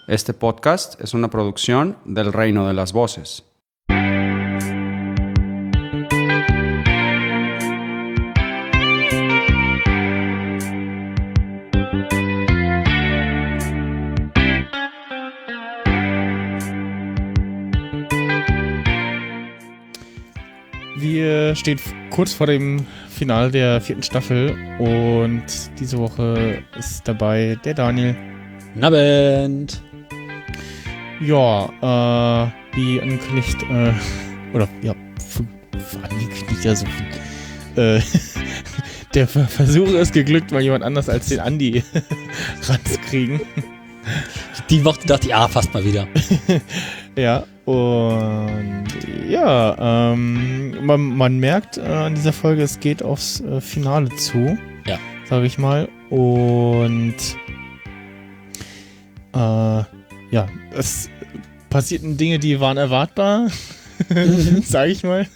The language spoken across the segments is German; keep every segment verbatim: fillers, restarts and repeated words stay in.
Este podcast es una producción del Reino de las Voces. Wir stehen kurz vor dem Finale der vierten Staffel und diese Woche ist dabei der Daniel. Guten Abend. Ja, äh, wie angekündigt, äh, oder ja, f- f- angekündigt, ja so, äh, der Ver- Versuch ist geglückt, mal jemand anders als den Andi ranzukriegen. Die Woche dachte ich, ja, fast mal wieder. Ja, und ja, ähm, man, man merkt äh, an dieser Folge, es geht aufs äh, Finale zu. Ja. Sag ich mal. Und äh, ja, es passierten Dinge, die waren erwartbar, Mhm. sag ich mal.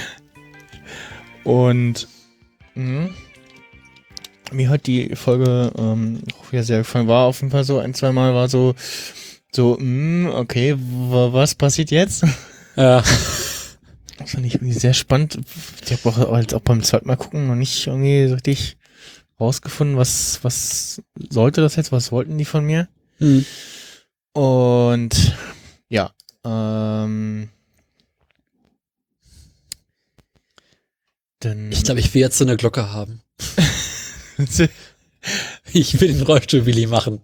Und mh, mir hat die Folge ähm, auch wieder sehr gefallen. War auf jeden Fall so ein, zwei Mal war so So, mh, okay, w- was passiert jetzt? Ja. Das fand ich irgendwie sehr spannend. Ich habe auch, als auch beim zweiten Mal gucken noch nicht irgendwie so richtig rausgefunden, was, was sollte das jetzt, was wollten die von mir? Mhm. Und ja, ähm, dann Ich glaube, ich will jetzt so eine Glocke haben. Ich will den Rollstuhl-Willi machen.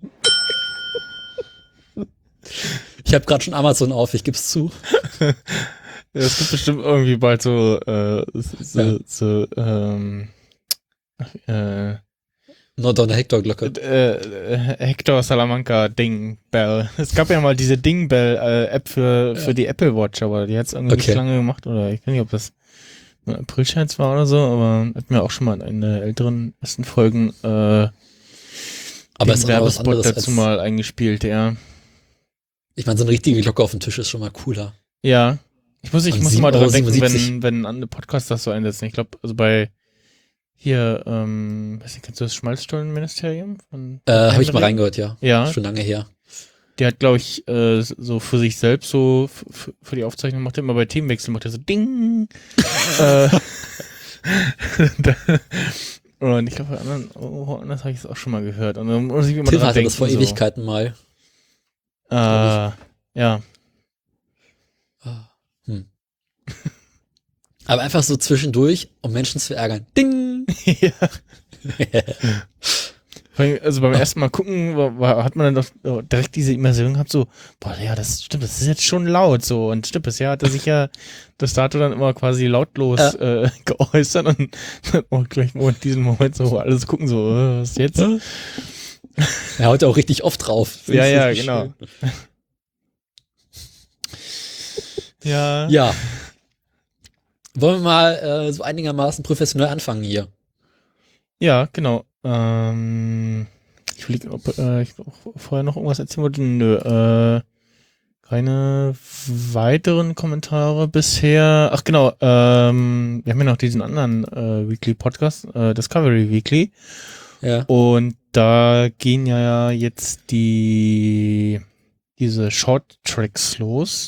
Ich habe gerade schon Amazon auf, ich geb's zu. es gibt bestimmt irgendwie bald so, äh, so, Ja. so ähm, äh, Nordonner-Hector-Glocke. äh, Hector Salamanca Ding Bell. Es gab ja mal diese Ding Bell äh, App für, für die Apple Watch, aber die hat es irgendwie Okay. nicht lange gemacht oder ich weiß nicht, ob das ein Aprilscherz war oder so, aber hat mir auch schon mal in den älteren ersten Folgen äh, Aber den es ist auch was Werbespot anderes dazu als, mal eingespielt, ja. ich meine, so eine richtige Glocke auf dem Tisch ist schon mal cooler. Ja. Ich muss, ich Und muss sieben mal dran Euro denken, siebenundsiebzig. wenn, wenn andere Podcasts das so einsetzen. Ich glaube, also bei hier, ähm, weiß nicht, kennst du das Schmalzstollenministerium? Von Äh, habe ich mal Henry? reingehört, ja. Ja. Schon lange her. Der hat, glaube ich, äh, so für sich selbst so f- f- für die Aufzeichnung macht er immer bei Themenwechsel macht er so Ding. äh, da- und ich glaube bei anderen, oh, anders habe ich es auch schon mal gehört. Und dann muss ich immer Tim dran hatte denken. das vor so. Ewigkeiten mal. Äh, ja. Hm. Aber einfach so zwischendurch, um Menschen zu ärgern. Ding! ja. Vor allem, Also beim ersten Mal gucken, war, war, hat man dann doch oh, direkt diese Immersion gehabt, so, boah, ja, das stimmt, das ist jetzt schon laut, so. Und stimmt, bisher hat er sich ja das Dato dann immer quasi lautlos Ja. äh, geäußert und dann auch gleich in diesem Moment so alles gucken, so, äh, was jetzt? Er haut auch richtig oft drauf. Ja, Das ist ja, richtig genau. schön. Ja. Ja. Wollen wir mal äh, so einigermaßen professionell anfangen hier? Ja, genau. Ähm, ich überlege, ob äh, ich auch vorher noch irgendwas erzählen wollte. Nö, äh, keine weiteren Kommentare bisher. Ach genau, ähm, wir haben ja noch diesen anderen äh, Weekly Podcast, äh, Discovery Weekly. Ja. Und da gehen ja jetzt die diese Short Tracks los.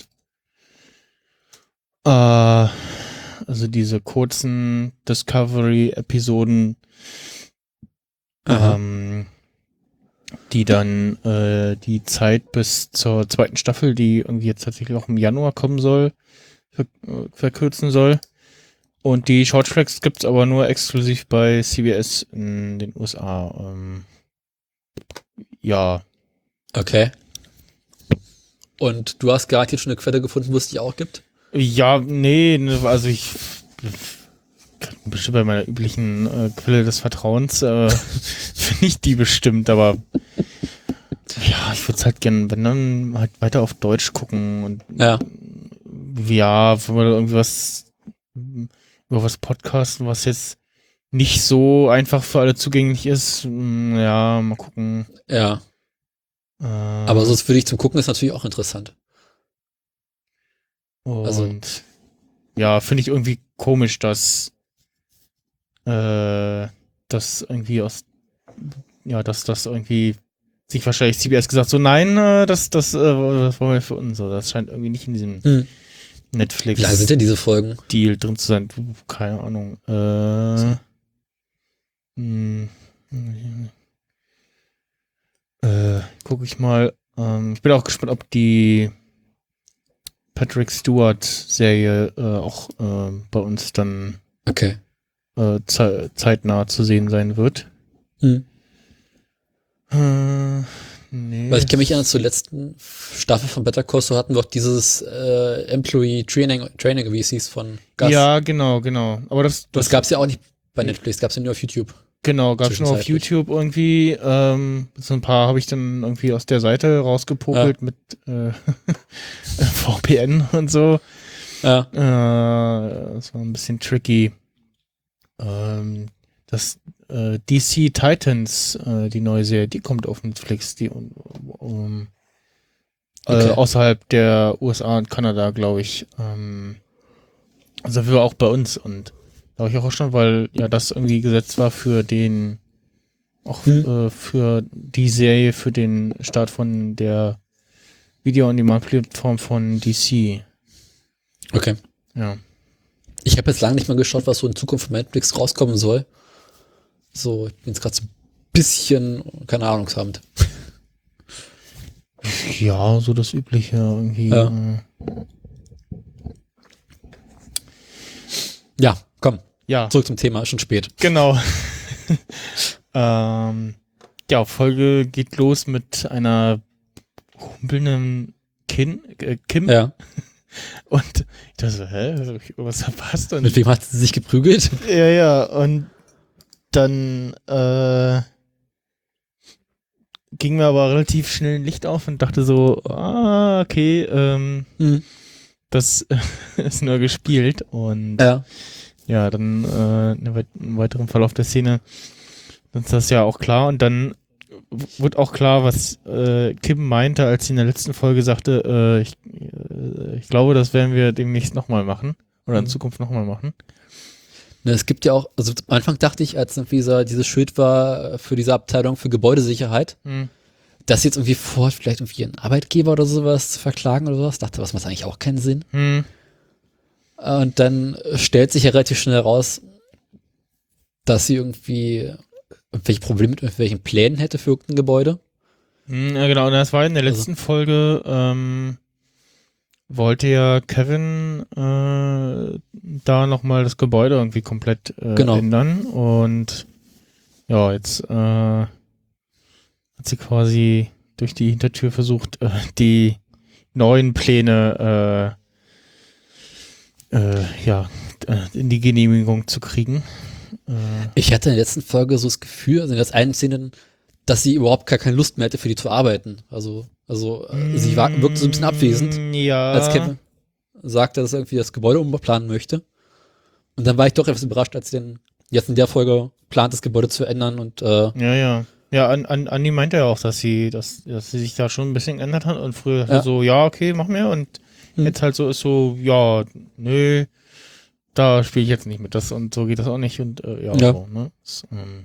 Äh, also diese kurzen Discovery-Episoden, Aha. ähm, die dann äh, die Zeit bis zur zweiten Staffel, die irgendwie jetzt tatsächlich auch im Januar kommen soll, ver äh, verkürzen soll. Und die Short Tracks gibt's aber nur exklusiv bei C B S in den U S A. Ähm, ja, Okay. Und du hast gerade jetzt schon eine Quelle gefunden, wo es die auch gibt? ja, nee, ne, also ich bestimmt bei meiner üblichen äh, Quelle des Vertrauens äh, finde ich die bestimmt, aber ja, ich würde es halt gerne, wenn dann halt weiter auf Deutsch gucken und Ja. ja, wenn wir da irgendwie was über was podcasten, was jetzt nicht so einfach für alle zugänglich ist, mh, ja, mal gucken. Ja. Äh, Aber so für dich zum Gucken ist natürlich auch interessant. Und also- ja, finde ich irgendwie komisch, dass äh, das irgendwie aus ja, dass das irgendwie sich wahrscheinlich C B S gesagt, so nein, äh, das, das, äh, das wollen wir für uns. So, das scheint irgendwie nicht in diesem Hm. Netflix Wie lange sind denn diese Folgen? Deal drin zu sein. Keine Ahnung. Äh, hm, äh, guck ich mal. Ähm, ich bin auch gespannt, ob die Patrick Stewart Serie äh, auch äh, bei uns dann Okay. äh, ze zeitnah zu sehen sein wird. Hm. Äh, nee. Weil ich kenne mich an zur letzten Staffel von Better Call Saul hatten wir auch dieses äh, Employee Training, Training, wie es hieß, von Gus. Ja, genau, genau. Aber das, das, Das gab's ja auch nicht bei Netflix, gab's ja nur auf YouTube. genau, gab es nur auf zwischenzeitlich. YouTube irgendwie. Ähm, so ein paar habe ich dann irgendwie aus der Seite rausgepokelt Ja. mit äh, V P N und so. Ja. Äh, das war ein bisschen tricky. Ähm, das äh, D C Titans, äh, die neue Serie, die kommt auf Netflix, die um, um, Okay. äh, außerhalb der U S A und Kanada, glaube ich. Ähm, also für auch bei uns und da habe ich auch schon, weil ja das irgendwie gesetzt war für den auch Hm. äh, für die Serie, für den Start von der Video-on-Demand-Plattform von D C. Okay. Ja. Ich habe jetzt lange nicht mehr geschaut, was so in Zukunft von Netflix rauskommen soll. So, ich bin jetzt gerade so ein bisschen, keine Ahnung, habend. Ja, so das Übliche irgendwie. Ja. Äh, Ja, komm, ja, zurück zum Thema, ist schon spät. genau. ähm, ja, Folge geht los mit einer humpelnden Kin, äh, Kim. Ja. Und ich dachte so, hä, hab ich irgendwas verpasst? Und Mit wem hat sie sich geprügelt? ja, ja, und dann äh, ging mir aber relativ schnell ein Licht auf und dachte so, ah, okay, ähm, Hm. das ist nur gespielt. Und Ja. ja, dann äh, eine weit- im weiteren Verlauf der Szene dann ist das ja auch klar. Und dann w- wurde auch klar, was äh, Kim meinte, als sie in der letzten Folge sagte, äh, ich, äh, ich glaube, das werden wir demnächst nochmal machen. Oder in Mhm. Zukunft nochmal machen. Ne, es gibt ja auch, also am Anfang dachte ich, als irgendwie dieser, dieses Schild war äh, für diese Abteilung für Gebäudesicherheit, Hm. dass sie jetzt irgendwie vorhat, vielleicht irgendwie ihren Arbeitgeber oder sowas zu verklagen oder sowas. Dachte, was macht eigentlich auch keinen Sinn. Hm. Und dann äh, stellt sich ja relativ schnell raus, dass sie irgendwie irgendwelche Probleme mit irgendwelchen Plänen hätte für irgendein Gebäude. Hm, ja, genau, und das war in der Also- letzten Folge, ähm, wollte ja Kevin äh, da nochmal das Gebäude irgendwie komplett äh, Genau. ändern. Und ja, jetzt äh, hat sie quasi durch die Hintertür versucht, äh, die neuen Pläne äh, äh, ja, äh, in die Genehmigung zu kriegen. Äh, Ich hatte in der letzten Folge so das Gefühl, also in der einen Szene, dass sie überhaupt gar keine Lust mehr hätte, für die zu arbeiten. Also, also äh, sie war, wirkte so ein bisschen abwesend, Ja. als Kevin sagte, dass er irgendwie das Gebäude umplanen möchte. Und dann war ich doch etwas überrascht, als sie dann jetzt in der Folge plant, das Gebäude zu ändern und äh, Ja, ja. Ja, an, an, Andi meinte ja auch, dass sie, dass, dass sie sich da schon ein bisschen geändert hat und früher Ja. so, ja, okay, mach mir und Hm. jetzt halt so ist so, ja, nö, da spiele ich jetzt nicht mit das und so geht das auch nicht und äh, ja, Ja. so, ne? Das, ähm,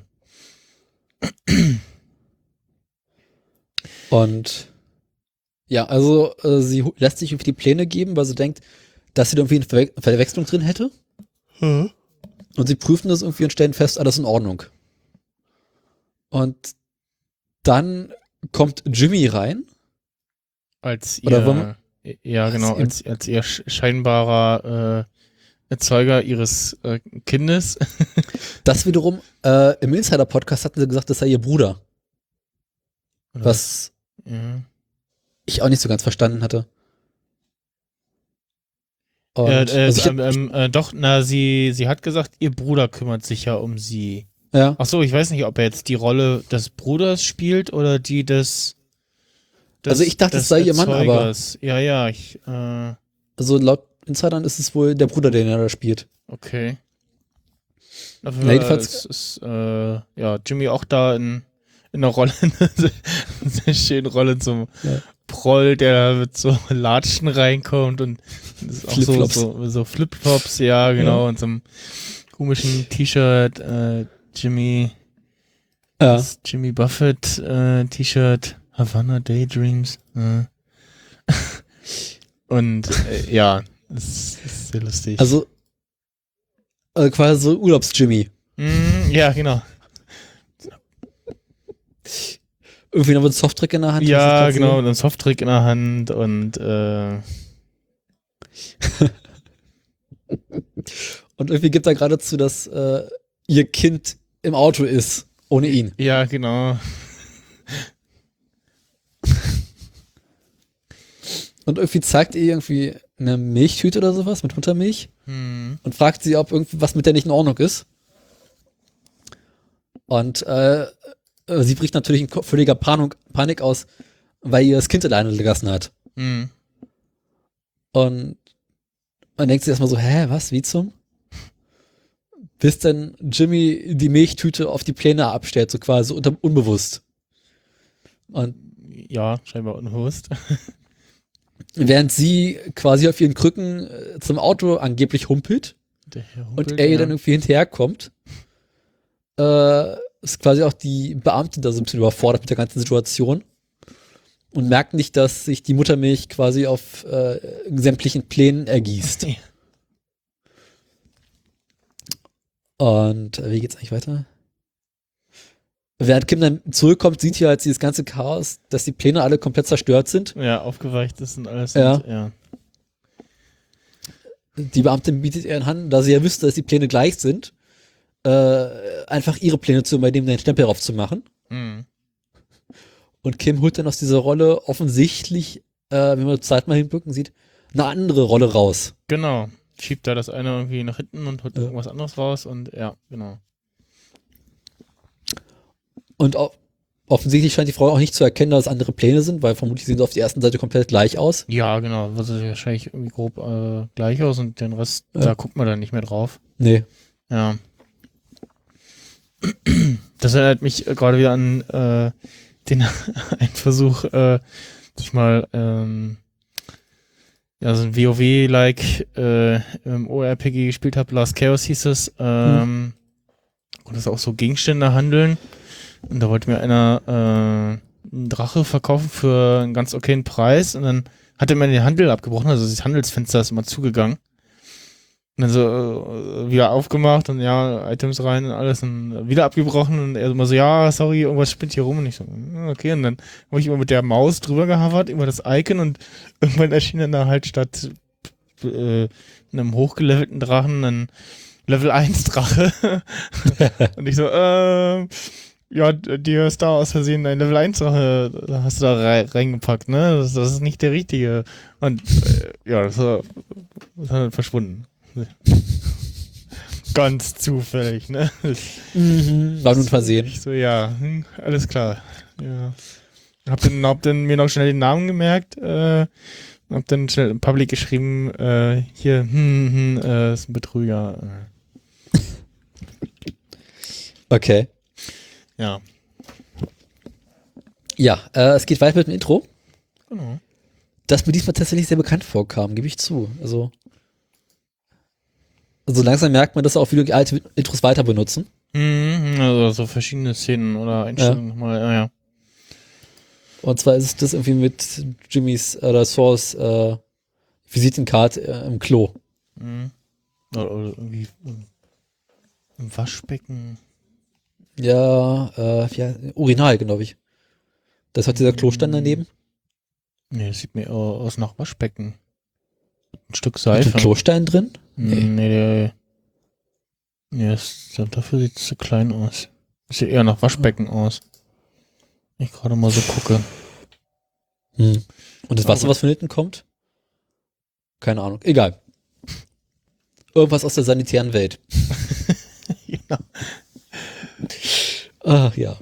Und ja, also äh, sie hu- lässt sich irgendwie die Pläne geben, weil sie denkt, dass sie da irgendwie eine Verwe Verwechslung drin hätte. Und sie prüfen das irgendwie und stellen fest, alles in Ordnung. Und dann kommt Jimmy rein. als Oder ihr, wollen ja, genau, als als, als ihr sch- scheinbarer äh, Erzeuger ihres äh, Kindes. Das wiederum, äh, im Insider-Podcast hatten sie gesagt, das sei ihr Bruder. Was Ja. ich auch nicht so ganz verstanden hatte. Und, Äh, äh, also ich, ähm, ähm, äh, doch, na, sie, sie hat gesagt, ihr Bruder kümmert sich ja um sie. ja, Ach so, ich weiß nicht, ob er jetzt die Rolle des Bruders spielt oder die des, des Also ich dachte, es des sei ihr Mann, aber- Erzeugers. Ja, ja, ich, äh, also laut Insidern ist es wohl der Bruder, den er da spielt. okay. Auf Na, jeden Fall jedenfalls- ist, ist äh, ja, Jimmy auch da in, in einer Rolle, eine sehr schöne Rolle zum Ja. Proll, der mit so Latschen reinkommt und das ist auch so, Flipflops. so, so Flipflops, ja, genau, und so einem komischen T-Shirt, äh, Jimmy. Ja. Das Jimmy Buffett äh, T-Shirt, Havana Daydreams. Äh. Und äh, ja, das ist sehr lustig. Also äh, quasi so Urlaubs-Jimmy. Mm, ja, genau. Irgendwie noch mit einem Softdrink in der Hand. Ja, genau, mit einem Softdrink in der Hand und äh, und irgendwie gibt er gerade zu, dass äh, ihr Kind im Auto ist, ohne ihn. ja, genau. Und irgendwie zeigt ihr irgendwie eine Milchtüte oder sowas mit Muttermilch Hm. und fragt sie, ob irgendwas mit der nicht in Ordnung ist. Und äh, sie bricht natürlich in ko- völliger Panik, Panik aus, weil ihr das Kind alleine gelassen hat. Hm. Und man denkt sich erstmal so, hä, was, wie zum? Bis dann Jimmy die Milchtüte auf die Pläne abstellt, so quasi unter, unbewusst. Und Ja, scheinbar unbewusst. während sie quasi auf ihren Krücken äh, zum Auto angeblich humpelt Der Herr und Humpel, er ihr ja. dann irgendwie hinterherkommt, äh, ist quasi auch die Beamtin da so ein bisschen überfordert mit der ganzen Situation und merkt nicht, dass sich die Muttermilch quasi auf äh, sämtlichen Plänen ergießt. Und äh, wie geht's eigentlich weiter? Während Kim dann zurückkommt, sieht hier halt dieses ganze Chaos, dass die Pläne alle komplett zerstört sind. Ja, aufgeweicht ist und alles. Ja. Und, ja. Die Beamtin bietet ihr an, da sie ja wüsste, dass die Pläne gleich sind, äh, einfach ihre Pläne zu übernehmen, den Stempel drauf zu machen. Hm. Und Kim holt dann aus dieser Rolle offensichtlich, äh, wenn man zur Zeit mal hingucken sieht, eine andere Rolle raus. Genau. Schiebt da das eine irgendwie nach hinten und holt Ja. irgendwas anderes raus und ja, genau. Und o- offensichtlich scheint die Frau auch nicht zu erkennen, dass es andere Pläne sind, weil vermutlich sehen sie auf der ersten Seite komplett gleich aus. Ja, genau. Das sieht wahrscheinlich irgendwie grob äh, gleich aus und den Rest, Ja. da guckt man dann nicht mehr drauf. Nee. Ja. Das erinnert mich äh, gerade wieder an äh, den einen Versuch, äh, dass ich mal ähm, ja, so ein WoW-like äh, im O R P G gespielt habe. Last Chaos hieß es. Ähm, Und das auch so Gegenstände handeln. Und da wollte mir einer äh, einen Drache verkaufen für einen ganz okayen Preis. Und dann hat er mir den Handel abgebrochen. Also das Handelsfenster ist immer zugegangen. Und dann so äh, wieder aufgemacht und ja, Items rein und alles und wieder abgebrochen und er immer so, ja, sorry, irgendwas spinnt hier rum und ich so, okay, und dann habe ich immer mit der Maus drüber gehavert, über das Icon und irgendwann erschien dann da halt statt äh, einem hochgelevelten Drachen ein Level eins Drache und ich so, äh, ja, dir ist da aus Versehen ein Level eins Drache, da hast du da rei reingepackt, ne, das, das ist nicht der richtige und äh, ja, das war, das hat dann verschwunden. Ganz zufällig, ne? Mhm. War nun versehen. Ich so, ja, hm, alles klar. Ja. Hab dann, hab dann mir noch schnell den Namen gemerkt, äh, hab dann schnell im Public geschrieben, äh, hier, hm, hm, äh, ist ein Betrüger. Äh. Okay. Ja, Ja, äh, es geht weiter mit dem Intro, genau. das mir diesmal tatsächlich sehr bekannt vorkam, gebe ich zu. Also, so langsam merkt man, dass auch viele alte Intros weiter benutzen. Mhm, also so verschiedene Szenen oder Einstellungen nochmal, ja, ja. Und zwar ist es das irgendwie mit Jimmys oder Saws äh, Visitenkarte äh, im Klo. Mhm. Oder, oder irgendwie im, im Waschbecken. Ja, äh, ja, Urinal, glaube ich. Das hat dieser Klostein daneben. Nee, das sieht mir aus nach Waschbecken. Ein Stück Mit Seife. dem Klostein drin? Nee, nee, der, nee das, dafür sieht es zu klein aus. Das sieht eher nach Waschbecken aus. Wenn ich gerade mal so gucke. Hm. Und das Wasser, Aber- was von hinten kommt? Keine Ahnung. Egal. Irgendwas aus der sanitären Welt. Ja. Ach ja.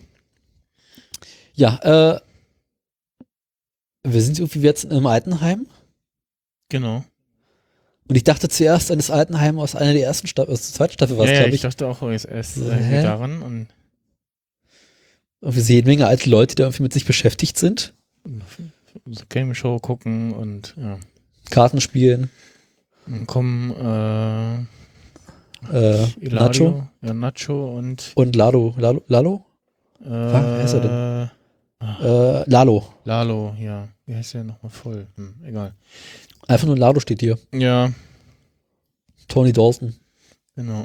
Ja, äh, wir sind irgendwie jetzt im Altenheim. Genau. Und ich dachte zuerst an das Altenheim aus einer der ersten Staffel, aus der zweiten Staffel war es, Ja, ja, glaube ich ich. dachte auch erst, erst So, irgendwie hä? daran und Und wir sehen jede Menge alte Leute, die da irgendwie mit sich beschäftigt sind. so Game Show gucken und ja. Karten spielen. Dann kommen äh, Äh, Eladio, Nacho ja, Nacho und und Lalo. Lalo? Lalo? Äh, Wie heißt er denn? Äh, Lalo. Lalo, ja. Wie heißt der nochmal voll? Hm, egal. Einfach nur Lalo steht hier. Ja, Tony Dalton. genau.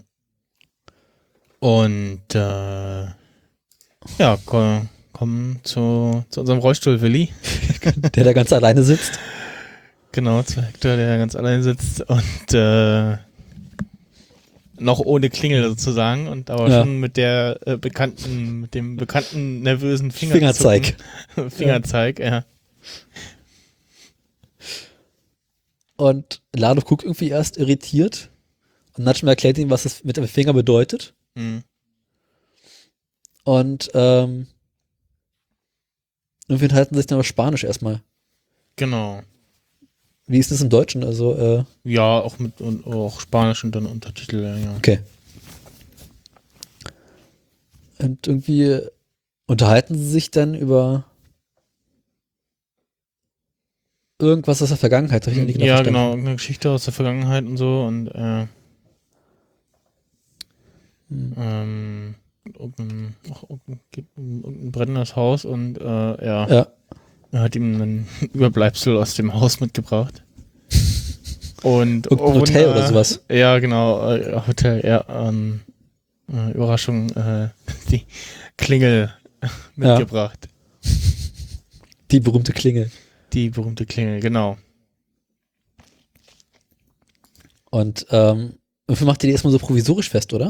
Und äh, ja, ko kommen zu, zu unserem Rollstuhl, Willi. Der da ganz alleine sitzt. Genau, zu Hector, der ganz allein sitzt und äh, noch ohne Klingel sozusagen und aber Ja. schon mit der äh, bekannten, mit dem bekannten nervösen Finger Fingerzeig. Fingerzeig, ja. ja. Und Lalo guckt irgendwie erst irritiert. Und Nacho erklärt ihm, was es mit dem Finger bedeutet. Mhm. Und ähm, irgendwie unterhalten sich dann auf Spanisch erstmal. Genau. Wie ist das im Deutschen? Also, äh, Ja, auch mit und auch Spanisch und dann Untertitel, ja. ja. okay. Und irgendwie unterhalten sie sich dann über irgendwas aus der Vergangenheit. Hab ich nicht genau Ja, verstanden. genau, irgendeine Geschichte aus der Vergangenheit und so und äh, Hm. ähm, irgendein, auch irgendein, geht um irgendein brennendes Haus und äh, ja, Ja. er hat ihm ein Überbleibsel aus dem Haus mitgebracht. Und Irgendein Hotel Wunder- oder sowas. Ja, genau, äh, Hotel, ja, ähm, äh, Überraschung, äh, die Klingel mitgebracht. Die berühmte Klingel. Die berühmte Klingel, genau. Und ähm, irgendwie macht ihr die erstmal so provisorisch fest, oder?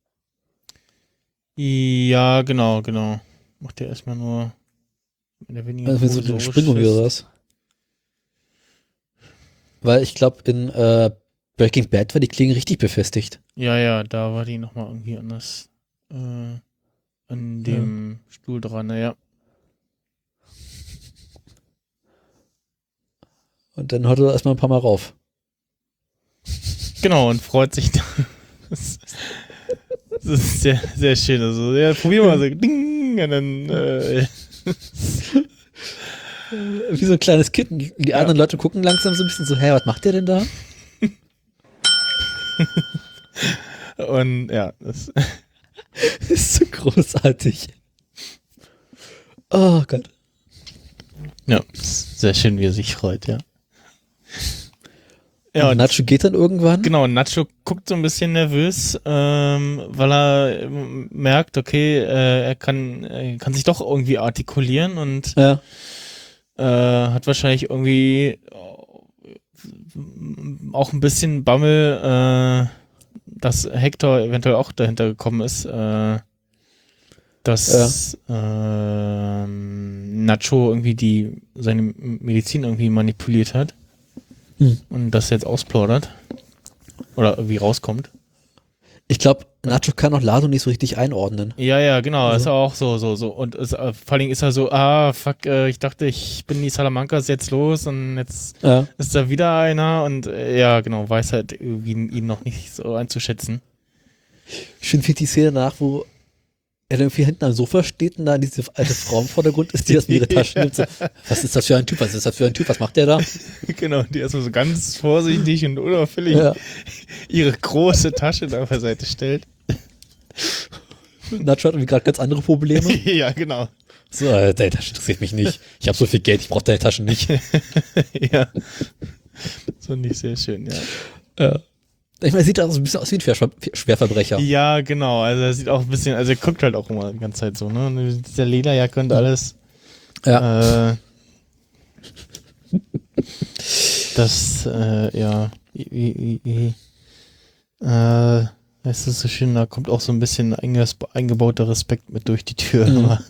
Ja, genau, genau. Macht er erstmal nur in der weniger Also so eine provisorisch Springgummi fest. oder was? Weil ich glaube, in äh, Breaking Bad war die Klinge richtig befestigt. Ja, ja, da war die nochmal irgendwie anders äh, an dem Stuhl dran, naja. Und dann haut er erstmal ein paar Mal rauf. Genau, und freut sich da. Das, das ist sehr, sehr schön. Also, ja, probier mal so. Ding, und dann, äh, Wie so ein kleines Kind. Die die Ja. anderen Leute gucken langsam so ein bisschen so, hä, was macht der denn da? und ja, das, Das ist so großartig. Oh Gott. ja, ist sehr schön, wie er sich freut, ja. Ja, und und Nacho geht dann irgendwann. genau, Nacho guckt so ein bisschen nervös, ähm, weil er ähm, merkt, okay, äh, er kann, er kann sich doch irgendwie artikulieren und Ja. äh, hat wahrscheinlich irgendwie auch ein bisschen Bammel, äh, dass Hector eventuell auch dahinter gekommen ist, äh, dass ähm, Nacho irgendwie die seine Medizin irgendwie manipuliert hat. Hm. Und das jetzt ausplaudert. Oder irgendwie rauskommt. Ich glaube, Nacho kann auch Lado nicht so richtig einordnen. Ja, ja, genau. Also- Ist auch so, so, so. Und ist, äh, vor allem ist er so, ah, fuck, äh, ich dachte, ich bin die Salamancas jetzt los und jetzt Ja. ist da wieder einer und äh, ja, genau, weiß halt irgendwie ihn noch nicht so einzuschätzen. Ich finde die Szene danach, wo er irgendwie hinten am Sofa steht und da diese alte Frau im Vordergrund ist, die das in ihre Tasche nimmt. So, was ist das für ein Typ? Was ist das für ein Typ? Was macht der da? Genau, die erstmal so ganz vorsichtig und unauffällig Ja. ihre große Tasche da beiseite stellt. Nacho hat irgendwie gerade ganz andere Probleme. Ja, genau. So, äh, deine Tasche interessiert mich nicht. Ich habe so viel Geld, ich brauche deine Taschen nicht. Ja. Das fand ich sehr schön, ja. Ja. Ich meine, sieht auch so ein bisschen aus wie ein Schwer Schwerverbrecher. Ja, genau. Also er sieht auch ein bisschen, also er guckt halt auch immer die ganze Zeit so, ne? Und dieser Lederjacke und alles. Ja. Äh, das, äh, ja. Wie, wie, wie, äh, es ist so schön, da kommt auch so ein bisschen einges- eingebauter Respekt mit durch die Tür. Mhm. Aber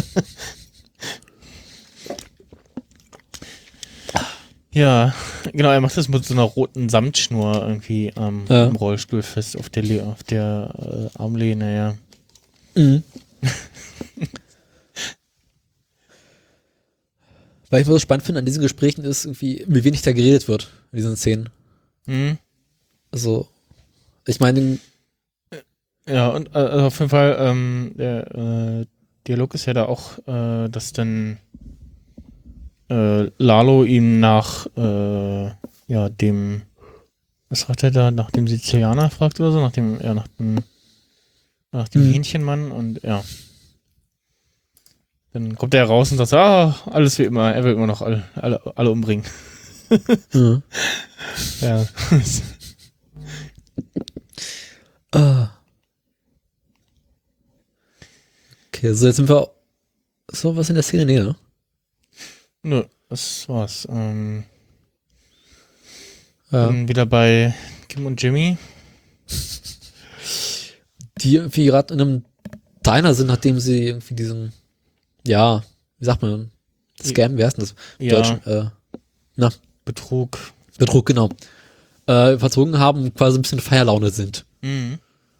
ja, genau, er macht das mit so einer roten Samtschnur irgendwie am Ja. am Rollstuhl fest auf der, Le auf der äh, Armlehne, ja. Mhm. Weil ich was so spannend finde an diesen Gesprächen ist irgendwie, wie wenig da geredet wird in diesen Szenen. Mhm. Also, ich meine, Ja, und äh, also auf jeden Fall, ähm, der äh, Dialog ist ja da auch, äh, dass dann äh, Lalo ihm nach äh, ja, dem, was sagt er da, nach dem Sizilianer fragt oder so, nach dem, ja, nach dem, nach dem Mhm. Hähnchenmann und ja. Dann kommt er raus und sagt, ah, alles wie immer, er will immer noch alle, alle, alle umbringen. Mhm. Ja. Ah. Okay, so jetzt sind wir so was in der Szene, nee, ne? Nö, das war's. Ähm, Ja. Bin wieder bei Kim und Jimmy. Die irgendwie gerade in einem Diner sind, nachdem sie irgendwie diesen, ja, wie sagt man, Scam, wie heißt denn das? Ja. Deutsch, äh, na, Betrug. Betrug, genau. Äh, verzogen haben und quasi ein bisschen Feierlaune sind. Mhm.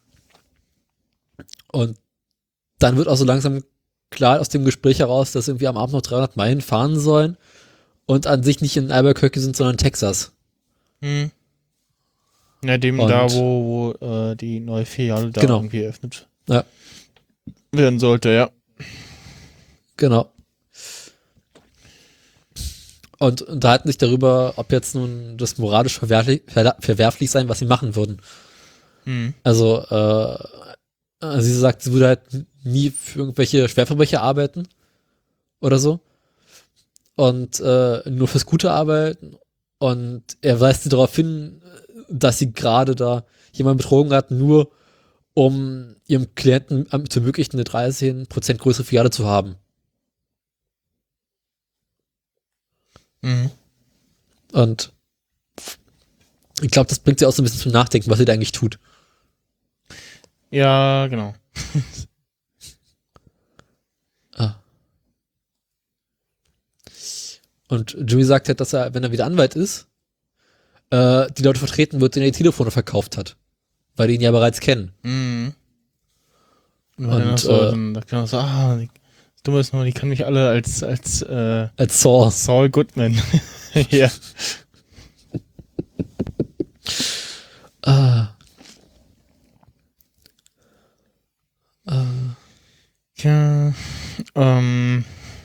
Und dann wird auch so langsam klar aus dem Gespräch heraus, dass irgendwie am Abend noch dreihundert Meilen fahren sollen und an sich nicht in Albuquerque sind, sondern in Texas. Mhm. Ja, dem Und- da, wo, wo äh, die neue Filiale da Genau. irgendwie eröffnet Ja. werden sollte, ja. Genau. Und unterhalten sich darüber, ob jetzt nun das moralisch verwerflich, ver, verwerflich sein, was sie machen würden. Mhm. Also, äh, also sie sagt, sie würde halt nie für irgendwelche Schwerverbrecher arbeiten oder so. Und äh, nur fürs Gute arbeiten. Und er weist sie darauf hin, dass sie gerade da jemanden betrogen hat, nur um ihrem Klienten am- zu ermöglichen, eine dreizehn Prozent größere Filiale zu haben. Mhm. Und ich glaube, das bringt sie auch so ein bisschen zum Nachdenken, was sie da eigentlich tut. Ja, genau. Ah. Und Jimmy sagt halt, dass er, wenn er wieder Anwalt ist, äh, die Leute vertreten wird, denen er die Telefone verkauft hat. Weil die ihn ja bereits kennen. Mhm. Und, Und, dann, so, äh, dann, dann kann man so, ah, die- das Dumme ist nur, die kann mich alle als, als äh, Als Saul. Saul Goodman. Ja. Ah. Ah. Ja. Ähm,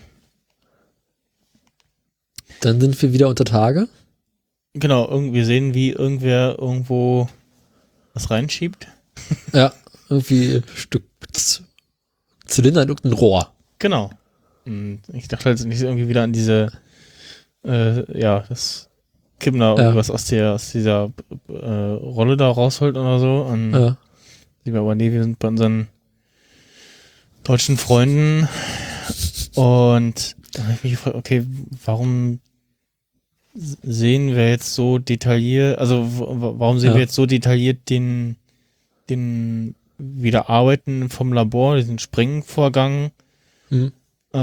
Dann sind wir wieder unter Tage. genau, irgendwie wir sehen, wie irgendwer irgendwo was reinschiebt. Ja, irgendwie ein Stück Z- Zylinder in irgendein Rohr. Genau. Und ich dachte halt nicht irgendwie wieder an diese, äh, ja, das Kim da Ja. irgendwas aus der, aus dieser äh, Rolle da rausholt oder so. Und Ja. sehen wir aber, nee, wir sind bei unseren deutschen Freunden. Und da habe ich mich gefragt, okay, warum s- sehen wir jetzt so detailliert, also w- w- warum sehen Ja. wir jetzt so detailliert den, den Wiederarbeiten vom Labor, diesen Sprengvorgang, Mhm. äh,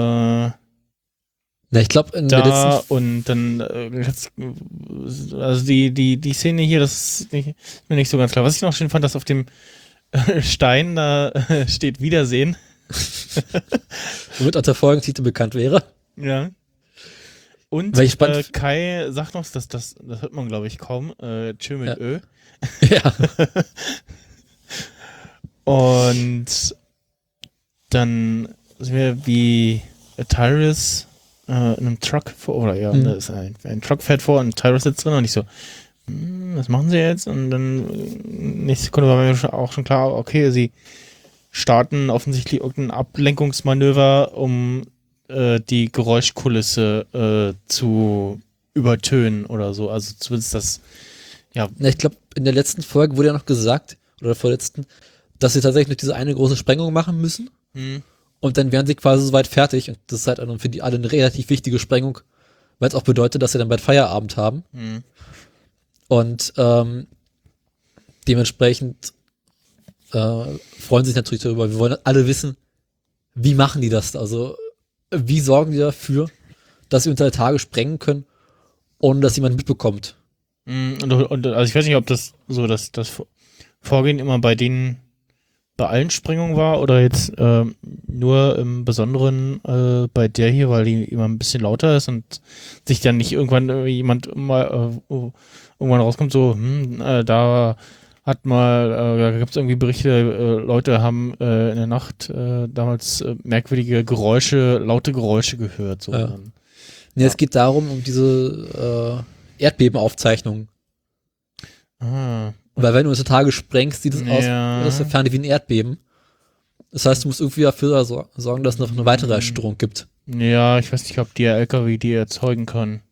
Na, ich glaube, in der da letzten. und dann äh, letzt- also die die die Szene hier, das ist, nicht, ist mir nicht so ganz klar. Was ich noch schön fand, dass auf dem äh, Stein da äh, steht Wiedersehen. Womit auch der Folgentitel bekannt wäre. Ja. Und Weil ich spannend äh, f- Kai sagt noch, dass das das hört man glaube ich kaum. Äh, Tschö mit Ja. Ö. Ja. Und dann sehen wir, wie Tyrus äh, in einem Truck vor, oder ja, Mhm. da ist ein, ein Truck fährt vor und Tyrus sitzt drin und ich so, hm, was machen sie jetzt? Und dann äh, nächste Sekunde war mir schon- auch schon klar, okay, sie starten offensichtlich irgendein Ablenkungsmanöver, um äh, die Geräuschkulisse äh, zu übertönen oder so. Also zumindest das, ja, Na, ich glaube, in der letzten Folge wurde ja noch gesagt, oder der vorletzten, dass sie tatsächlich noch diese eine große Sprengung machen müssen. hm, Und dann wären sie quasi soweit fertig. Und das ist halt dann für die alle eine relativ wichtige Sprengung, weil es auch bedeutet, dass sie dann bald Feierabend haben. hm, Und ähm, dementsprechend äh, freuen sich natürlich darüber. Wir wollen alle wissen, wie machen die das? Also, wie sorgen die dafür, dass sie unter der Tage sprengen können, ohne dass jemand mitbekommt? hm, und, und also ich weiß nicht, ob das so das, das Vorgehen immer bei denen bei allen Sprengungen war oder jetzt ähm, nur im Besonderen äh, bei der hier, weil die immer ein bisschen lauter ist und sich dann nicht irgendwann äh, jemand mal äh, irgendwann rauskommt, so, hm, äh, da hat mal, äh, da gibt es irgendwie Berichte, äh, Leute haben äh, in der Nacht äh, damals äh, merkwürdige Geräusche, laute Geräusche gehört. So. Ja. Dann, Nee, Ja. es geht darum, um diese äh, Erdbebenaufzeichnungen. ah, Weil wenn du unter Tage sprengst, sieht es aus Ja. aus der Ferne wie ein Erdbeben. Das heißt, du musst irgendwie dafür sor- sorgen, dass es noch eine weitere Erschütterung gibt. Ja, ich weiß nicht, ob die L K W die erzeugen kann.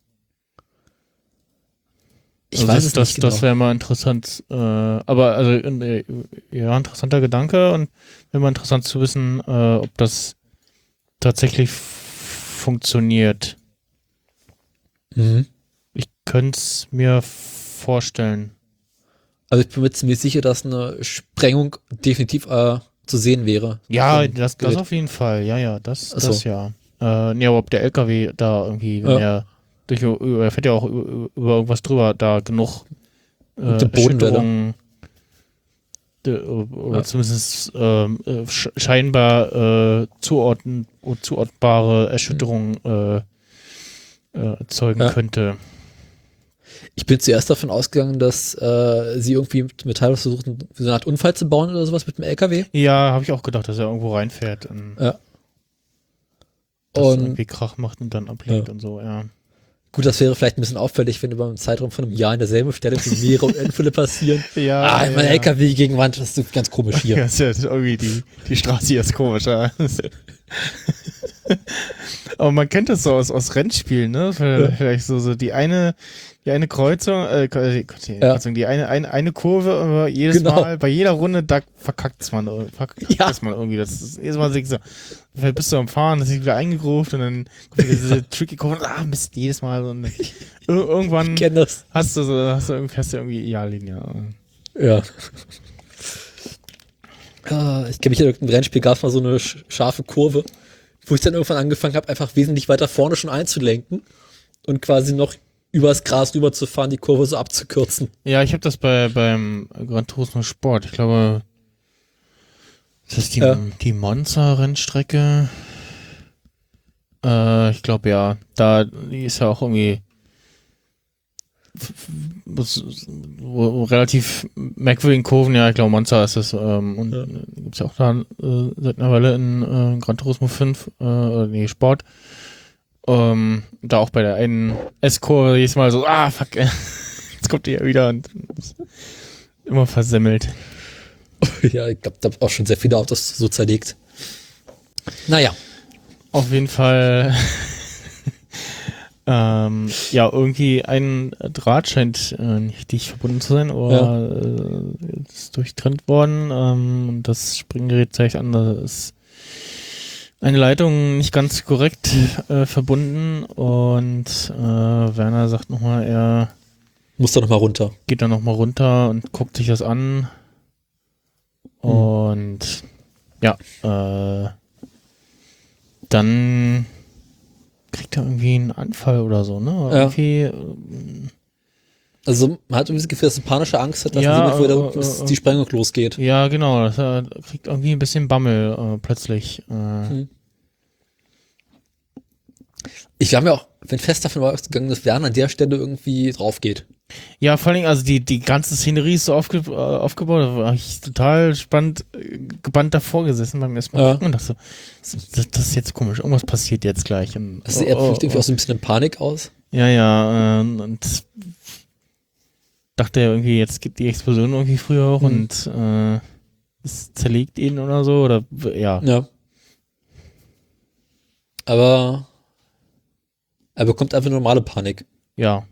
Ich Also weiß das, es das, nicht genau. Das wäre mal interessant. Äh, aber also äh, ja, interessanter Gedanke und wäre mal interessant zu wissen, äh, ob das tatsächlich f- funktioniert. Mhm. Ich könnte es mir vorstellen. Also ich bin mir ziemlich sicher, dass eine Sprengung definitiv äh, zu sehen wäre. Ja, Vom das, das Gerät. auf jeden Fall. Ja, ja, das, Ach so. das ja. Äh, nee, aber ob der L K W da irgendwie, wenn Ja. er durch, er fährt ja auch über, über irgendwas drüber, da genug äh, Und die Bodenwelle. Erschütterungen äh, oder Ja. zumindest ähm, äh, sch- scheinbar äh, zuordnen, zuordnbare Erschütterungen äh, äh, erzeugen Ja. könnte. Ich bin zuerst davon ausgegangen, dass äh, sie irgendwie mit Metall versuchen, so eine Art Unfall zu bauen oder sowas mit dem L K W. Ja, habe ich auch gedacht, dass er irgendwo reinfährt und Ja. das Und irgendwie Krach macht und dann ablenkt Ja. und so, ja. gut, das wäre vielleicht ein bisschen auffällig, wenn über einen Zeitraum von einem Jahr an derselben Stelle mehrere Unfälle passieren. Ja, ah, mein L K W gegen Wand, das ist ganz komisch hier. Ja, ist ja irgendwie die, die Straße hier ist komisch, ja. Aber man kennt das so aus, aus Rennspielen, ne? Vielleicht, Ja. vielleicht so, so die eine, die eine Kreuzung, äh, die, die, Ja. Kreuzung, die eine, eine, eine Kurve, äh, jedes Genau. Mal, bei jeder Runde, da verkackt's man, ir- verkackt Ja. man irgendwie. Das ist jedes Mal so, vielleicht bist du am Fahren, das ist wieder eingegroovt und dann kommt wieder diese tricky Kurve, ah, Mist, jedes Mal. Und ir- irgendwann Ich kenne das. hast du so, hast du irgendwie, hast du irgendwie Ideallinie. Ja. Ah, ich kenne mich in irgendeinem Rennspiel, gab es mal so eine sch- scharfe Kurve, wo ich dann irgendwann angefangen habe, einfach wesentlich weiter vorne schon einzulenken und quasi noch übers Gras rüber zu fahren, die Kurve so abzukürzen. Ja, ich habe das bei beim Gran Turismo Sport. Ich glaube, ist das die, Ja. die Monza-Rennstrecke? Äh, ich glaube ja. Da die ist ja auch irgendwie f- f- wo- wo relativ merkwürdigen Kurven. Ja, ich glaube Monza ist das. Ähm, und Ja. äh, gibt's ja auch da äh, seit einer Weile in äh, Gran Turismo fünf, äh, oder nee, Sport. Ähm, da auch bei der einen S-Kurve jedes Mal so, ah, fuck, jetzt kommt die ja wieder und ist immer versemmelt. Ja, ich glaube, da habe auch schon sehr viele Autos so zerlegt. Naja, Auf jeden Fall, ähm, ja, irgendwie ein Draht scheint äh, nicht dicht verbunden zu sein, oder äh, ist durchtrennt worden. Ähm, und das Springgerät zeigt an, dass es eine Leitung nicht ganz korrekt äh, verbunden und äh, Werner sagt nochmal, er muss da nochmal runter. geht dann nochmal runter und guckt sich das an und ja, äh, dann kriegt er irgendwie einen Anfall oder so, ne? Ja. Irgendwie, äh, Also man hat irgendwie das Gefühl, dass er panische Angst hat, dass Ja, ja, wieder äh, äh, die Sprengung losgeht. ja, genau, das, er kriegt irgendwie ein bisschen Bammel äh, plötzlich. Äh, Hm. Ich war mir auch, bin fest davon ausgegangen, dass Werner an der Stelle irgendwie drauf geht. Ja, vor allem, also die, die ganze Szenerie ist so aufge, äh, aufgebaut, da war ich total spannend, äh, gebannt davor gesessen beim ersten Mal Ja. gucken und dachte so, das, das ist jetzt komisch, irgendwas passiert jetzt gleich. Und, Also er oh, flüchtet irgendwie oh, auch so ein bisschen in Panik aus. Ja, ja, äh, und dachte er irgendwie, jetzt geht die Explosion irgendwie früher hoch Mhm. und äh, es zerlegt ihn oder so, oder ja. Ja. Aber er bekommt einfach normale Panik. Ja.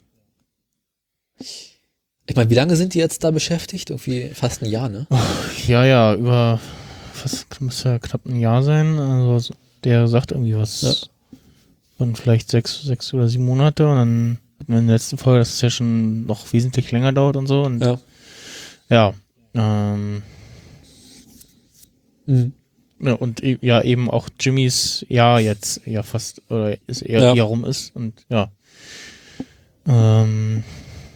Ich meine, wie lange sind die jetzt da beschäftigt? Irgendwie fast ein Jahr, ne? Ja, ja, über fast müsste ja knapp ein Jahr sein. Also der sagt irgendwie was Ja. von vielleicht sechs, sechs oder sieben Monate und dann hatten wir in der letzten Folge, dass es ja schon noch wesentlich länger dauert und so. Und Ja. ja, ähm, Mhm. ja, und e- ja, eben auch Jimmys Jahr jetzt ja fast oder ist eher, Ja. eher rum ist und ja. Ähm,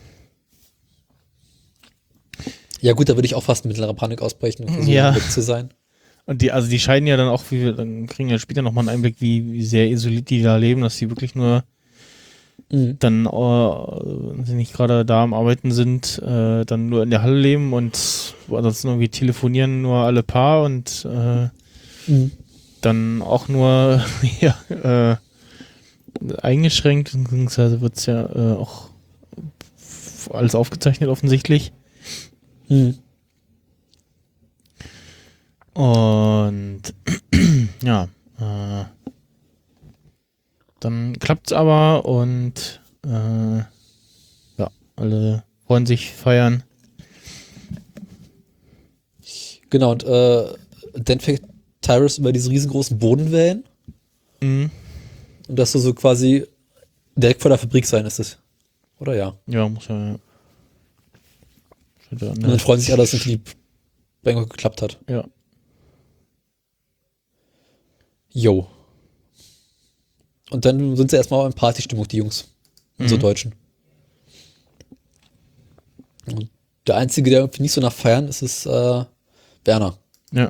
Ja gut, da würde ich auch fast in mittlerer Panik ausbrechen, um versuchen, Ja. weg zu sein. Und die, also die scheiden ja dann auch, wie wir, dann kriegen wir später nochmal einen Einblick, wie, wie sehr isoliert die da leben, dass sie wirklich nur Mhm. dann, äh, wenn sie nicht gerade da am Arbeiten sind, äh, dann nur in der Halle leben und ansonsten irgendwie telefonieren nur alle Paar und äh, Mhm. dann auch nur ja, äh, eingeschränkt, beziehungsweise wird es ja äh, auch alles aufgezeichnet offensichtlich. Mhm. Und ja, äh, dann klappt's aber und äh, ja, alle freuen sich, feiern. Genau, und äh, dann fängt Tyrus über diese riesengroßen Bodenwellen. Mhm. Und dass du so quasi direkt vor der Fabrik sein ist es. Oder ja. Ja, muss ja. ja. Und dann freuen sich alle, dass irgendwie die Bangkok geklappt hat. Ja. Jo. Und dann sind sie erstmal in Partystimmung, die Jungs. Unsere Mhm. Deutschen. Und der Einzige, der irgendwie nicht so nach Feiern ist, ist äh, Werner. Ja.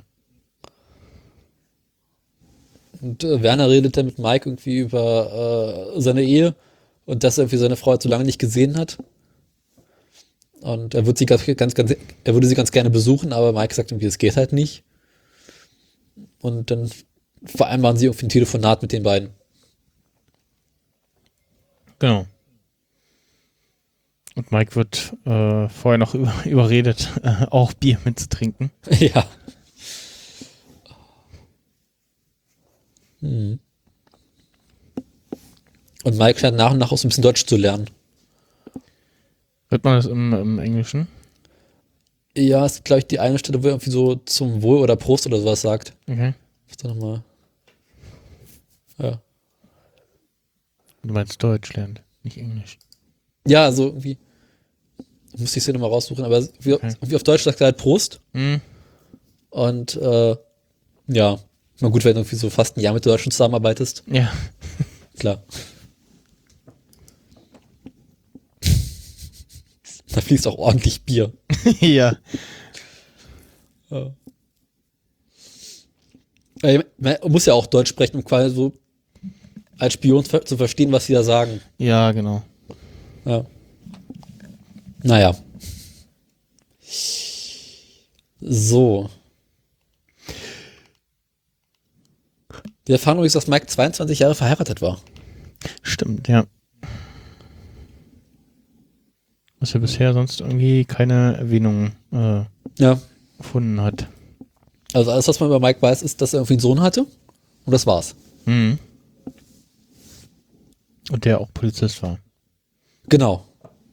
Und äh, Werner redet dann mit Mike irgendwie über äh, seine Ehe und dass er irgendwie seine Frau zu lange nicht gesehen hat. Und er wird sie ganz, ganz, ganz, er würde sie ganz gerne besuchen, aber Mike sagt irgendwie, es geht halt nicht. Und dann vereinbaren sie irgendwie ein Telefonat mit den beiden. Genau. Und Mike wird äh, vorher noch über, überredet, äh, auch Bier mitzutrinken. Ja. Hm. Und Mike scheint nach und nach auch so ein bisschen Deutsch zu lernen. Hört man das im, im Englischen? Ja, es ist, glaube ich, die eine Stelle, wo er irgendwie so zum Wohl oder Prost oder sowas sagt. Okay. Was da nochmal? Ja. Du meinst Deutsch lernt, nicht Englisch. Ja, also irgendwie. Müsste ich es hier nochmal raussuchen, aber wie, Okay. wie auf Deutsch sagt er halt Prost. Mhm. Und äh, ja, na gut, wenn du irgendwie so fast ein Jahr mit Deutschen zusammenarbeitest. Ja. Klar. Da fließt auch ordentlich Bier. Ja. Ja. Äh, Man muss ja auch Deutsch sprechen, um quasi so als Spion ver- zu verstehen, was sie da sagen. Ja, genau. Ja. Naja. So. Wir erfahren übrigens, dass Mike zweiundzwanzig Jahre verheiratet war. Stimmt, ja. Was er bisher sonst irgendwie keine Erwähnung äh, Ja. gefunden hat. Also alles, was man über Mike weiß, ist, dass er irgendwie einen Sohn hatte. Und das war's. Mhm. Und der auch Polizist war. Genau.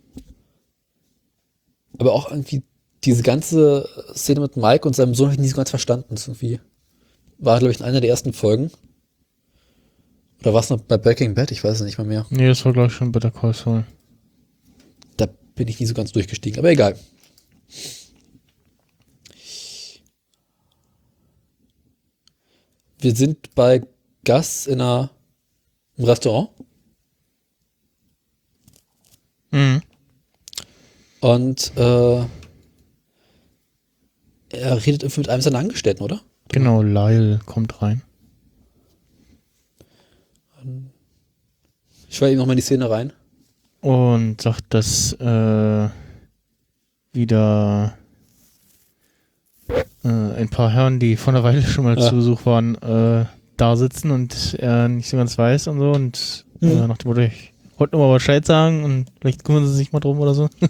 Aber auch irgendwie diese ganze Szene mit Mike und seinem Sohn habe ich nicht so ganz verstanden. Das irgendwie war, glaube ich, in einer der ersten Folgen. Oder war es noch bei Breaking Bad? Ich weiß es nicht mal mehr. Nee, das war, glaube ich, schon Better Call Saul. Da bin ich nie so ganz durchgestiegen. Aber egal. Wir sind bei Gus in einer, im Restaurant. Mhm. Und äh, er redet irgendwie mit einem seiner Angestellten, oder? Genau, Lyle kommt rein. Ich war eben noch mal in die Szene rein. Und sagt, dass äh, wieder äh, ein paar Herren, die vor einer Weile schon mal Ja. zu Besuch waren, äh, da sitzen und er nicht so ganz weiß und so. Und äh, Mhm. nach dem Motto, ich wollte nur mal Bescheid sagen und vielleicht kümmern sie sich mal drum oder so.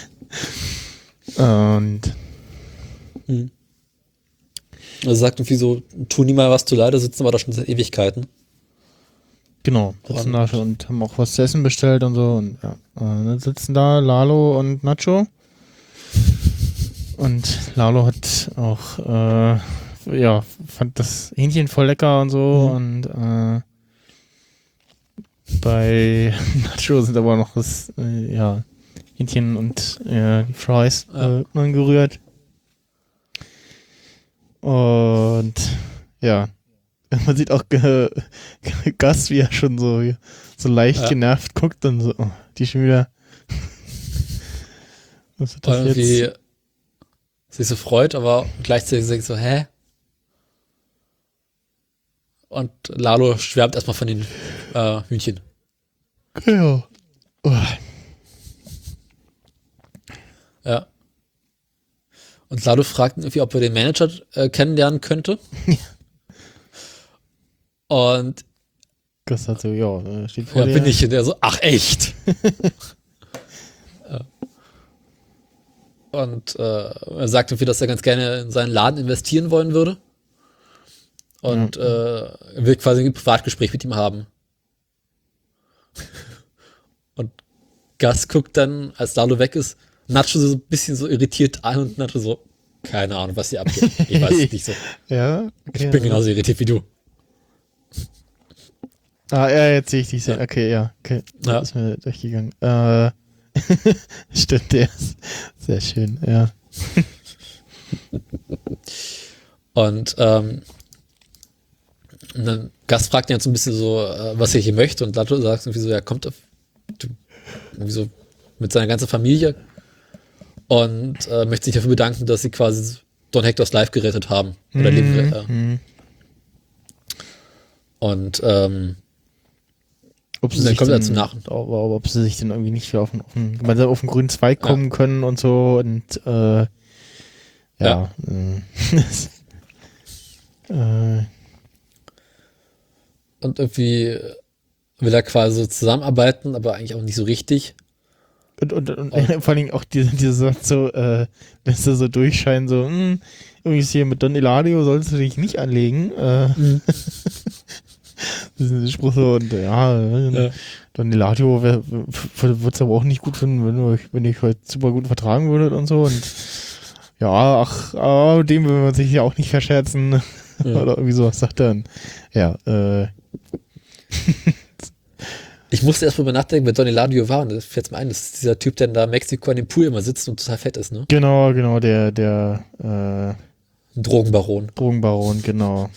Und Mhm. Er sagt irgendwie so, tu nie mal was zu leid, da sitzen wir da schon seit Ewigkeiten. genau, sitzen Und- da schon und haben auch was zu essen bestellt und so. Und ja, äh, dann sitzen da Lalo und Nacho. Und Lalo hat auch, äh, ja, fand das Hähnchen voll lecker und so. Mhm. Und äh, bei Nacho sind aber noch das, äh, ja, Hähnchen und äh, die Fries Ja. äh, angerührt. Und ja, man sieht auch äh, Gus, wie er schon so, so leicht Ja. genervt guckt und so, oh, die schon wieder. Was wird das Irgendwie jetzt? sich so freut, aber gleichzeitig sagt so, hä? Und Lalo schwärmt erstmal von den äh, Hühnchen. Ja. Oh. Ja. Und Lalo fragt ihn irgendwie, ob er den Manager äh, kennenlernen könnte. Und Gus hat so, ja, äh, steht vor ja, dir. bin ich. Und der so, ach echt? Ja. Und äh, er sagt irgendwie, dass er ganz gerne in seinen Laden investieren wollen würde. und äh, will quasi ein Privatgespräch mit ihm haben. Und Gus guckt dann, als Lalo weg ist, Nacho so ein bisschen so irritiert an und Nacho so, keine Ahnung, was hier abgeht. Ich weiß es nicht so. Ja, okay, ich bin also genauso irritiert wie du. Ah, ja, jetzt sehe ich dich. Ja. Okay, ja. Okay, das ja. ist mir durchgegangen. Äh, stimmt, der ist sehr schön, ja. Und ähm, und dann Gus fragt ihn jetzt so ein bisschen so, äh, was er hier möchte, und Lato sagt irgendwie so, er kommt auf, irgendwie so mit seiner ganzen Familie und äh, möchte sich dafür bedanken, dass sie quasi Don Hectors Life gerettet haben. Oder mm, Leben. Äh, mm. Und ähm, ob sie dann sich kommt er dann, zum Nach. ob, ob sie sich dann irgendwie nicht wieder auf den, auf den, gemeinsam auf den grünen Zweig kommen ja. können und so und äh, ja. ja. äh, und irgendwie will er quasi zusammenarbeiten, aber eigentlich auch nicht so richtig. Und, und, und, und vor allem auch diese, diese Satz so, äh, lässt er so durchscheinen, so, mh, irgendwie ist hier mit Don Eladio sollst du dich nicht anlegen. Äh, mhm. Das ist ein Spruch so, und ja, ja. Don Eladio wird es aber auch nicht gut finden, wenn ihr euch, wenn ihr euch heute super gut vertragen würdet und so. Und ja, ach, aber dem will man sich ja auch nicht verscherzen. Ja. Oder irgendwie sowas sagt er dann. Ja, äh. Ich musste erst mal nachdenken, wer Don Eladio war, und das fällt mir ein, das ist dieser Typ, der da in Mexiko an dem Pool immer sitzt und total fett ist, ne? Genau, genau, der, der, äh. Drogenbaron. Drogenbaron, genau.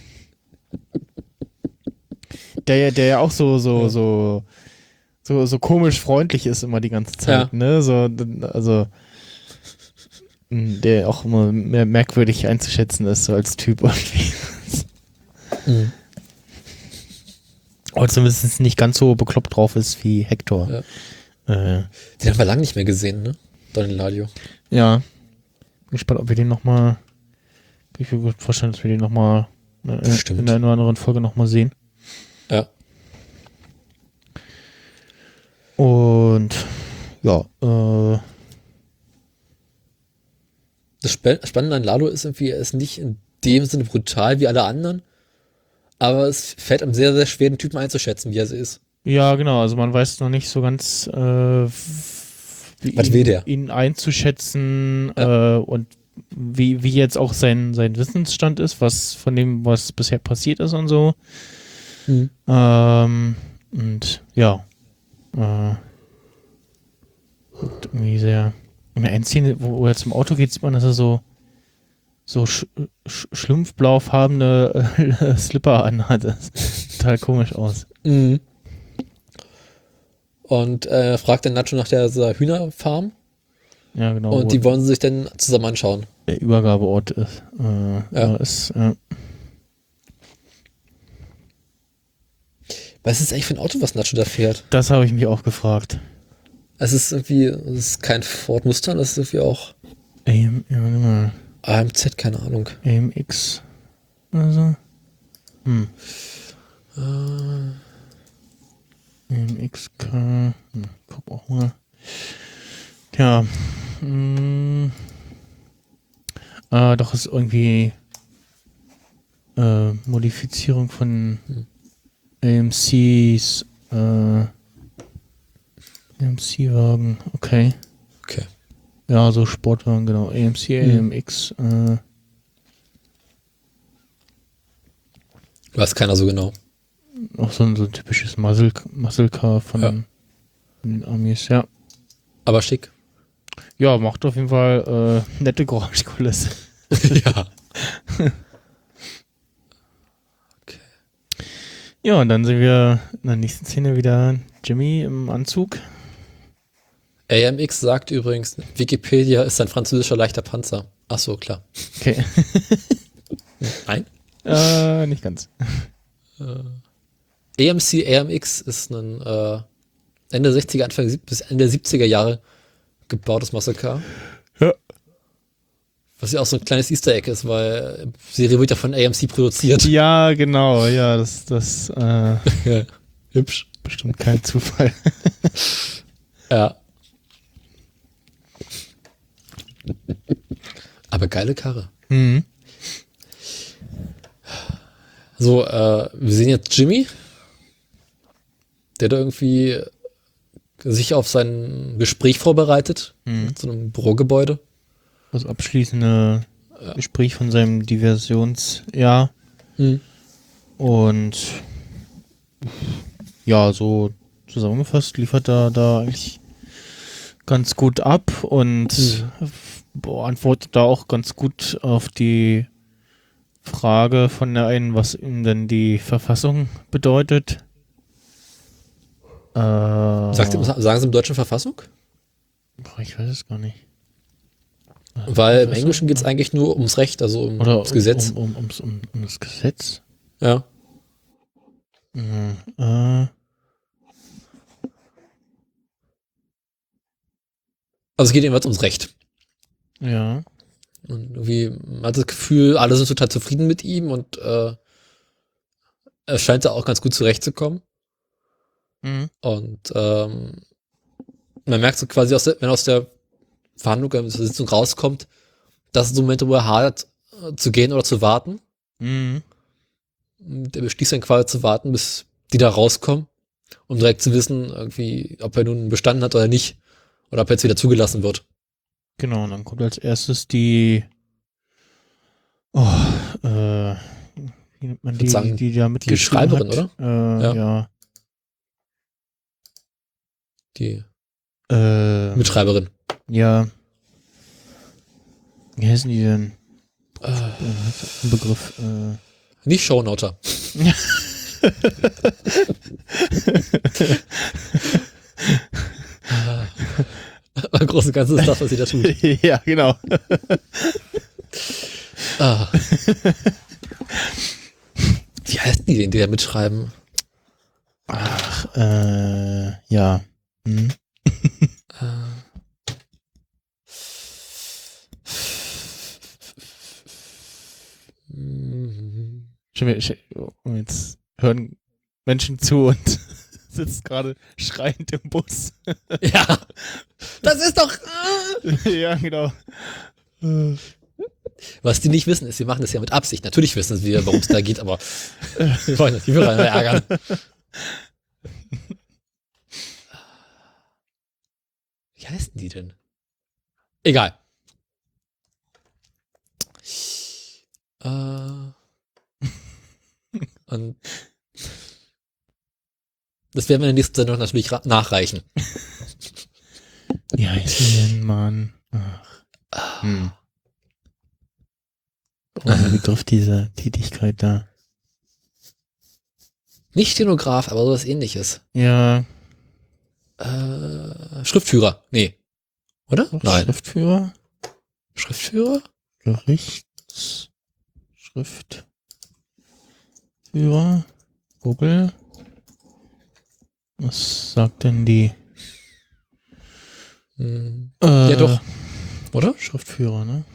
Der, der ja auch so, so, ja. so, so, so komisch freundlich ist immer die ganze Zeit, ja. ne? So, also, der auch immer mehr merkwürdig einzuschätzen ist, so als Typ irgendwie. Mhm. Aber zumindest nicht ganz so bekloppt drauf ist wie Hector. Ja. Äh, den haben wir lange nicht mehr gesehen, ne? Don Eladio. Ja. Bin gespannt, ob wir den nochmal. Ich will mir gut vorstellen, dass wir den nochmal äh, in einer oder anderen Folge nochmal sehen. Ja. Und ja, äh. Das Spannende an Lalo ist irgendwie, er ist nicht in dem Sinne brutal wie alle anderen, aber es fällt einem sehr, sehr schwer, den Typen einzuschätzen, wie er so ist. Ja, genau, also man weiß noch nicht so ganz, äh, wie Was ihn, will der? ihn einzuschätzen ja. äh, und wie, wie jetzt auch sein, sein Wissensstand ist, was von dem, was bisher passiert ist und so. Mhm. Ähm, und ja, äh, irgendwie sehr. In der Endszene, wo, wo er zum Auto geht, sieht man, dass er so so sch sch schlumpfblaufarbene äh, Slipper anhat. Das sieht total komisch aus. Mhm. Und äh, fragt dann Nacho nach der, der Hühnerfarm. Ja, genau. Und die wollen sie sich dann zusammen anschauen. Der Übergabeort ist. Äh, ja. ist äh Was ist eigentlich für ein Auto, was Nacho da fährt? Das habe ich mich auch gefragt. Es ist irgendwie, es ist kein Ford Mustang, das ist irgendwie auch A M, ja, mal. A M Z, keine Ahnung. A M X. Also. Hm. Äh. A M X K. Hm, guck auch mal. Tja. Hm. Ah, doch ist irgendwie äh, Modifizierung von hm. A M Cs. Äh. A M C-Wagen, okay. Okay. Ja, so Sportwagen, genau. A M C, A M X. Äh. Weiß keiner so genau. Auch so ein, so ein typisches Muscle, Muscle Car von ja. den Amis, ja. Aber schick. Ja, macht auf jeden Fall äh, nette Geräuschkulisse. Ja. Okay. Ja, und dann sind wir in der nächsten Szene wieder Jimmy im Anzug. A M X sagt übrigens, Wikipedia ist ein französischer leichter Panzer. Ach so, klar. Okay. Nein? Äh, nicht ganz. Äh, A M C A M X ist ein äh, Ende sechziger, Anfang bis Ende siebziger Jahre gebautes Muscle Car. Ja. Was ja auch so ein kleines Easter Egg ist, weil die Serie wird ja von A M C produziert. Ja, genau. Ja, das, das äh, ja. Hübsch. Bestimmt kein Zufall. Ja. Aber geile Karre. Mhm. So, äh, wir sehen jetzt Jimmy, der da irgendwie sich auf sein Gespräch vorbereitet, Mhm. mit so einem Bürogebäude. Das abschließende Gespräch von seinem Diversionsjahr. Hm. Und ja, so zusammengefasst liefert er da eigentlich ganz gut ab und Mhm. beantwortet da auch ganz gut auf die Frage von der einen, was ihm denn die Verfassung bedeutet. Äh, Sagt, sagen sie im deutschen Verfassung? ich weiß es gar nicht. Weil im Verfassung? Englischen geht es eigentlich nur ums Recht, also um, Oder ums Gesetz. Um, um, ums- um, um das Gesetz? Ja. Mhm. Äh, Also es geht jedenfalls ums Recht. ja. Und irgendwie, man hat das Gefühl, alle sind total zufrieden mit ihm und äh, er scheint da auch ganz gut zurechtzukommen. Mhm. Und ähm, man merkt so quasi, aus der, wenn aus der Verhandlung, aus der Sitzung rauskommt, dass es so Momente, wo er hadert, äh, zu gehen oder zu warten. Mhm. Und er beschließt dann quasi zu warten, bis die da rauskommen, um direkt zu wissen, irgendwie, ob er nun bestanden hat oder nicht. Oder ob er jetzt wieder zugelassen wird. Genau, und dann kommt als erstes die oh, äh, wie nennt man Ich die, würd sagen, die, die da mitgeschrieben Schreiberin, hat? oder? Äh, Ja. ja. Die Äh, Mitschreiberin. ja. Wie heißen die denn? Äh, Ein Begriff. Äh. nicht Shownoter. Im Großen und Ganzen ist das, was sie da tut. ja, genau. Ah. Wie heißen die denn, die da mitschreiben? Ach, äh, ja. Hm. Mhm. Schon wieder, ich, jetzt hören Menschen zu und sitzt gerade schreiend im Bus. Ja, das ist doch. ja, genau. Was die nicht wissen, ist, wir machen das ja mit Absicht. Natürlich wissen wir, worum es da geht, aber wir wollen die Hörer ärgern. Wie heißen die denn? Egal. Äh, und das werden wir in der nächsten Sendung natürlich ra- nachreichen. Wie heißt die denn, Mann? Ach. Hm. Oh, der Begriff dieser Tätigkeit da. Nicht Stenograf, aber sowas ähnliches. Ja. Äh, Schriftführer. Nee. Oder? Nein. Schriftführer? Schriftführer? Gerichts. Schriftführer. Google. Was sagt denn die? Hm. Äh, Ja, doch. Oder? Schriftführer, ne?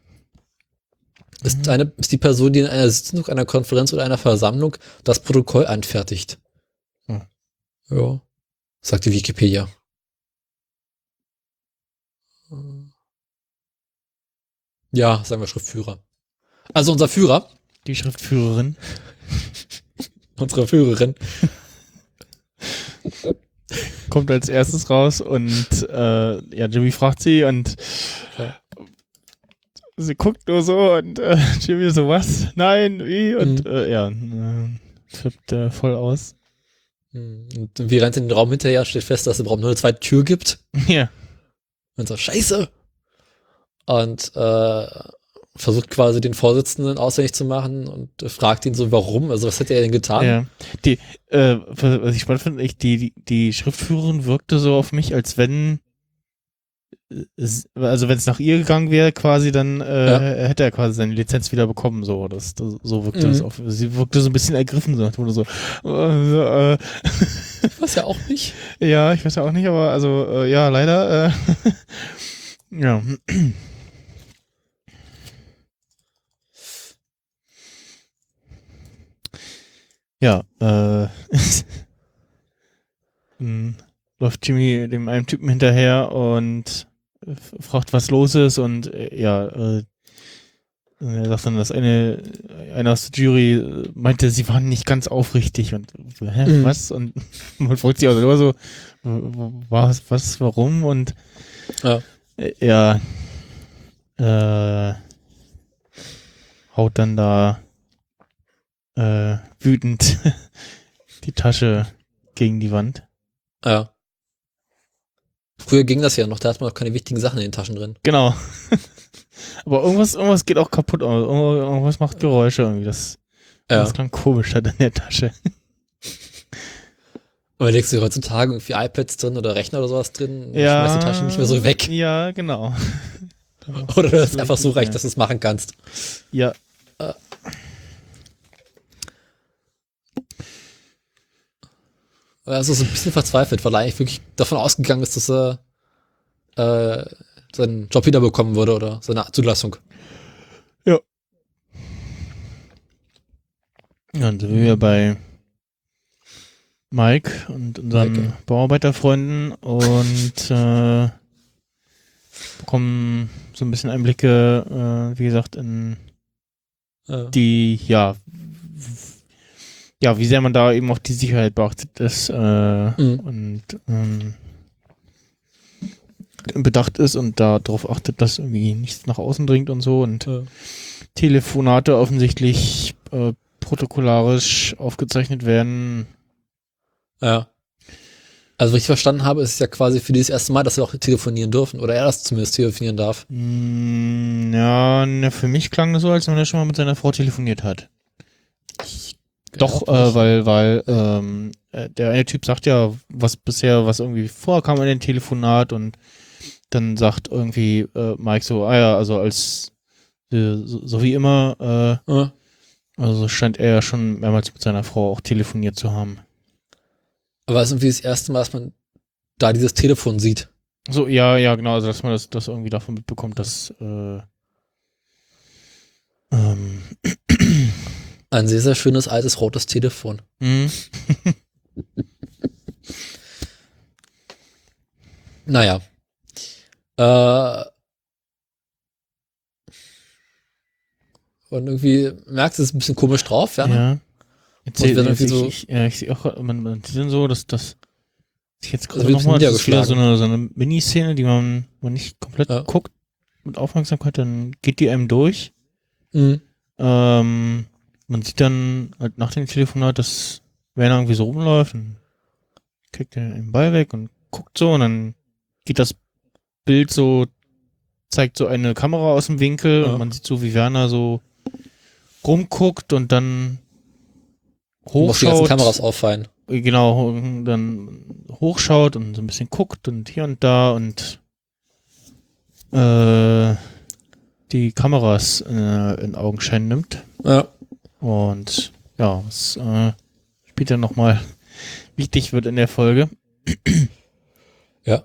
Ist, eine, ist die Person, die in einer Sitzung, einer Konferenz oder einer Versammlung das Protokoll anfertigt. Hm. Ja. Sagt die Wikipedia. Ja, sagen wir Schriftführer. Also unser Führer, Die Schriftführerin. unsere Führerin, Kommt als erstes raus und äh, ja, Jimmy fragt sie und Ja. sie guckt nur so und äh, Jimmy so, was? Nein, wie? Und Mhm. äh, ja, äh, flippt äh, voll aus. und wir rennt in den Raum hinterher, stellt fest, dass es im Raum nur eine zweite Tür gibt. Ja. Und so, Scheiße! Und äh, versucht quasi den Vorsitzenden ausfindig zu machen und äh, fragt ihn so, warum? Also was hätte er denn getan? Ja. Die, äh, was ich spannend finde, ich, die, die, die Schriftführerin wirkte so auf mich, als wenn es, also wenn es nach ihr gegangen wäre, quasi, dann äh, Ja. hätte er quasi seine Lizenz wieder bekommen. So, das, das so wirkte Mhm. das auf. Sie wirkte so ein bisschen ergriffen, so, wurde so, äh, äh, Was ja auch nicht. ja, ich weiß ja auch nicht, aber also, äh, ja, leider, äh, ja. Ja, äh, hm, läuft Jimmy dem einen Typen hinterher und f- fragt, was los ist und äh, ja, äh, er sagt dann, dass eine, einer aus der Jury meinte, sie waren nicht ganz aufrichtig und so, hä, Mhm. was? Und man fragt sich auch selber so, was, was, warum? Und Ja. äh, er äh, haut dann da äh, wütend die Tasche gegen die Wand. Ja. Früher ging das ja noch, da hat man noch keine wichtigen Sachen in den Taschen drin. Genau. Aber irgendwas, irgendwas geht auch kaputt. Irgendwas macht Geräusche irgendwie. Das, Ja. das klang komisch da in der Tasche. Und dann legst du heutzutage irgendwie iPads drin oder Rechner oder sowas drin und Ja. schmeißt die Taschen nicht mehr so weg. Ja, genau. Oder das ist einfach so reich, dass du es machen kannst. Ja. Also so ein bisschen verzweifelt, weil er eigentlich wirklich davon ausgegangen ist, dass er äh, seinen Job wiederbekommen würde oder seine Zulassung. Ja. Dann sind wir bei Mike und unseren Mike, ja. Bauarbeiterfreunden und äh, bekommen so ein bisschen Einblicke, äh, wie gesagt, in Ja. die, ja, w- ja, wie sehr man da eben auch die Sicherheit beachtet ist äh, Mhm. und ähm, bedacht ist und darauf achtet, dass irgendwie nichts nach außen dringt und so und Ja. Telefonate offensichtlich äh, protokollarisch aufgezeichnet werden. Ja. Also, was ich verstanden habe, ist es ja quasi für dieses erste Mal, dass wir auch telefonieren dürfen. Oder er das zumindest telefonieren darf. Mm, ja, ne, für mich klang das so, als wenn er schon mal mit seiner Frau telefoniert hat. Doch, Glaub äh, nicht. weil, weil ähm, äh, der eine Typ sagt ja, was bisher, was irgendwie vorkam in dem Telefonat und dann sagt irgendwie äh, Mike so, ah ja, also als äh, so, so wie immer, äh, Ja. also scheint er ja schon mehrmals mit seiner Frau auch telefoniert zu haben. Aber es ist irgendwie das erste Mal, dass man da dieses Telefon sieht. So, ja, ja, genau, also dass man das, das irgendwie davon mitbekommt, dass äh, ähm, Ein sehr, sehr schönes, altes, rotes Telefon. mh, Naja. Äh, und irgendwie merkst du, es ist ein bisschen komisch drauf, ja? ja. Jetzt Und seh- wenn jetzt irgendwie ich, so- ich, ja, ich sehe auch, man, man sieht dann so, dass das ich jetzt Also gerade wird nochmal, das ist wieder so niedergeschlagen. eine, so eine Miniszene, die man, man nicht komplett Ja. guckt mit Aufmerksamkeit, dann geht die einem durch. Mhm. Ähm, man sieht dann halt nach dem Telefonat, dass Werner irgendwie so rumläuft und kriegt den den Ball weg und guckt so und dann geht das Bild so, zeigt so eine Kamera aus dem Winkel Ja. und man sieht so, wie Werner so rumguckt und dann Muss die ganzen hochschaut. Kameras auffallen. Genau, dann hochschaut und so ein bisschen guckt und hier und da und äh, die Kameras äh, in Augenschein nimmt. Ja. Und ja, was äh, später nochmal wichtig wird in der Folge. Ja.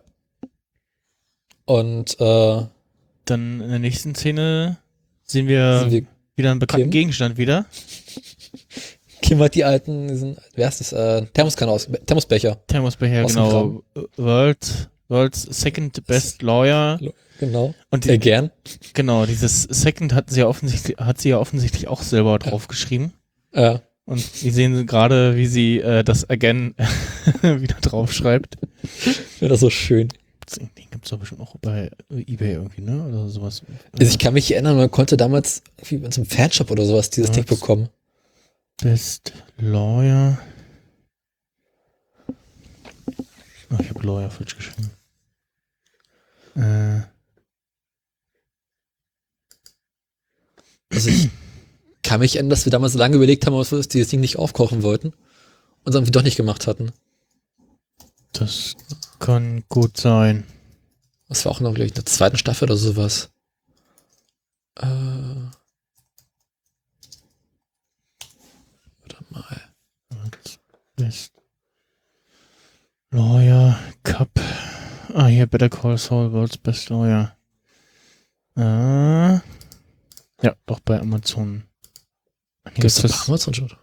Und äh, Dann in der nächsten Szene sehen wir, sind wir wieder einen bekannten Kim? Gegenstand wieder. Kim hat die alten, diesen, wer ist das, äh, Thermoskanne aus, Thermosbecher. Thermosbecher, Aus dem genau. World, World's Second Best Lawyer. Genau. Und die, Again. genau, dieses Second hat sie ja offensichtlich, hat sie ja offensichtlich auch selber draufgeschrieben. Ja. Und wir sehen gerade, wie sie äh, das Again wieder draufschreibt. Ich finde das so schön. Den gibt's doch bestimmt auch bei eBay irgendwie, ne? Oder sowas. Also ich kann mich erinnern, man konnte damals irgendwie in so einem Fanshop oder sowas dieses Ja, Ding das- bekommen. Best Lawyer. Oh, ich habe Lawyer falsch geschrieben. Äh, Also ich kann mich erinnern, dass wir damals lange überlegt haben, ob wir uns dieses Ding nicht aufkochen wollten und es irgendwie doch nicht gemacht hatten. das kann gut sein. Das war auch noch, glaube ich, in der zweiten Staffel oder sowas. Äh, warte mal. Best Lawyer Cup. Ah, hier Better Call Saul, World's Best Lawyer. Äh, ja, doch bei Amazon. Hier Gibt's ist das das, bei Amazon schon?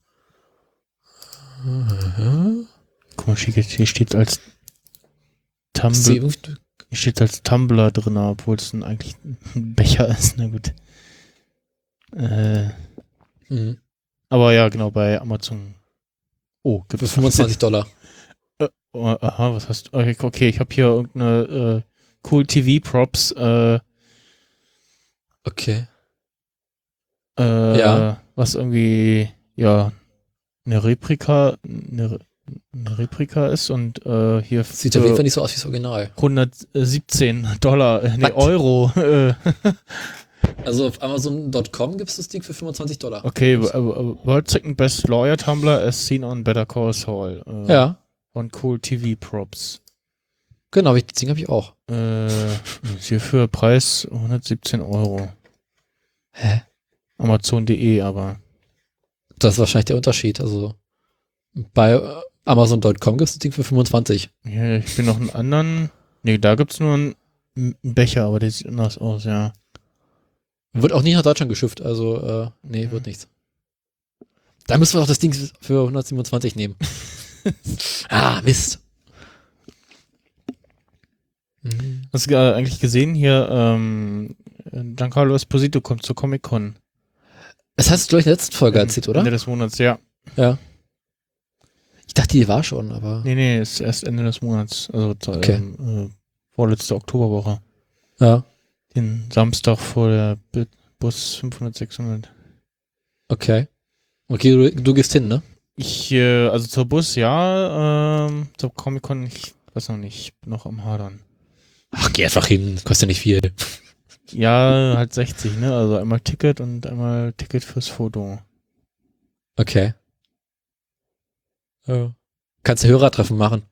Mhm. guck mal, hier hier steht als Ist die Tumblr, irgendwie- hier steht als Tumblr drin, obwohl es ein, eigentlich ein Becher ist. Na gut. Äh, Mhm. aber ja, genau, bei Amazon. Oh, gibt Für es fünfundzwanzig Dollar. Äh, oh, aha, was hast du? Okay, okay, ich habe hier irgendeine äh, Cool T V Props, äh, Okay. äh, Ja. was irgendwie, ja, eine Replika, eine, eine Replika ist und äh, hier Sieht auf jeden für Fall nicht so aus wie das Original. hundertsiebzehn Dollar, äh, nee, Was? Euro. Äh, Also auf Amazon Punkt com gibt es das Ding für fünfundzwanzig Dollar. okay, w- w- World Second Best Lawyer Tumblr as seen on Better Call Saul. Äh, Ja, Von Cool T V Props. genau, das Ding habe ich auch. Äh, ist hier für Preis hundertsiebzehn Euro. Hä? Amazon Punkt de, aber. Das ist wahrscheinlich der Unterschied. Also bei äh, Amazon Punkt com gibt es das Ding für fünfundzwanzig. Ja, ich bin noch einen anderen. Nee, da gibt's nur einen, einen Becher, aber der sieht anders aus, ja. Wird auch nicht nach Deutschland geschifft, also äh, nee, wird nichts. Da müssen wir doch das Ding für hundertsiebenundzwanzig nehmen. Ah, Mist. Mhm. Hast du äh, eigentlich gesehen hier, ähm, Giancarlo Esposito kommt zur Comic-Con. Das hast du, glaube ich, in der letzten Folge Am erzählt, oder? Ende des Monats, ja. Ja. Ich dachte, die war schon, aber. Nee, nee, ist erst Ende des Monats. Also zur, Okay. ähm, äh, vorletzte Oktoberwoche. Ja, Den Samstag vor der B- Bus fünfhundert, sechshundert. okay. Okay, du, du gehst hin, ne? Ich, äh, also zur Bus, ja, ähm, zur Comic-Con, ich weiß noch nicht, ich bin noch am Hadern. Ach, geh einfach hin, kostet ja nicht viel. Ja, halt sechzig, ne? Also einmal Ticket und einmal Ticket fürs Foto. Okay. Ja. Kannst du Hörertreffen machen.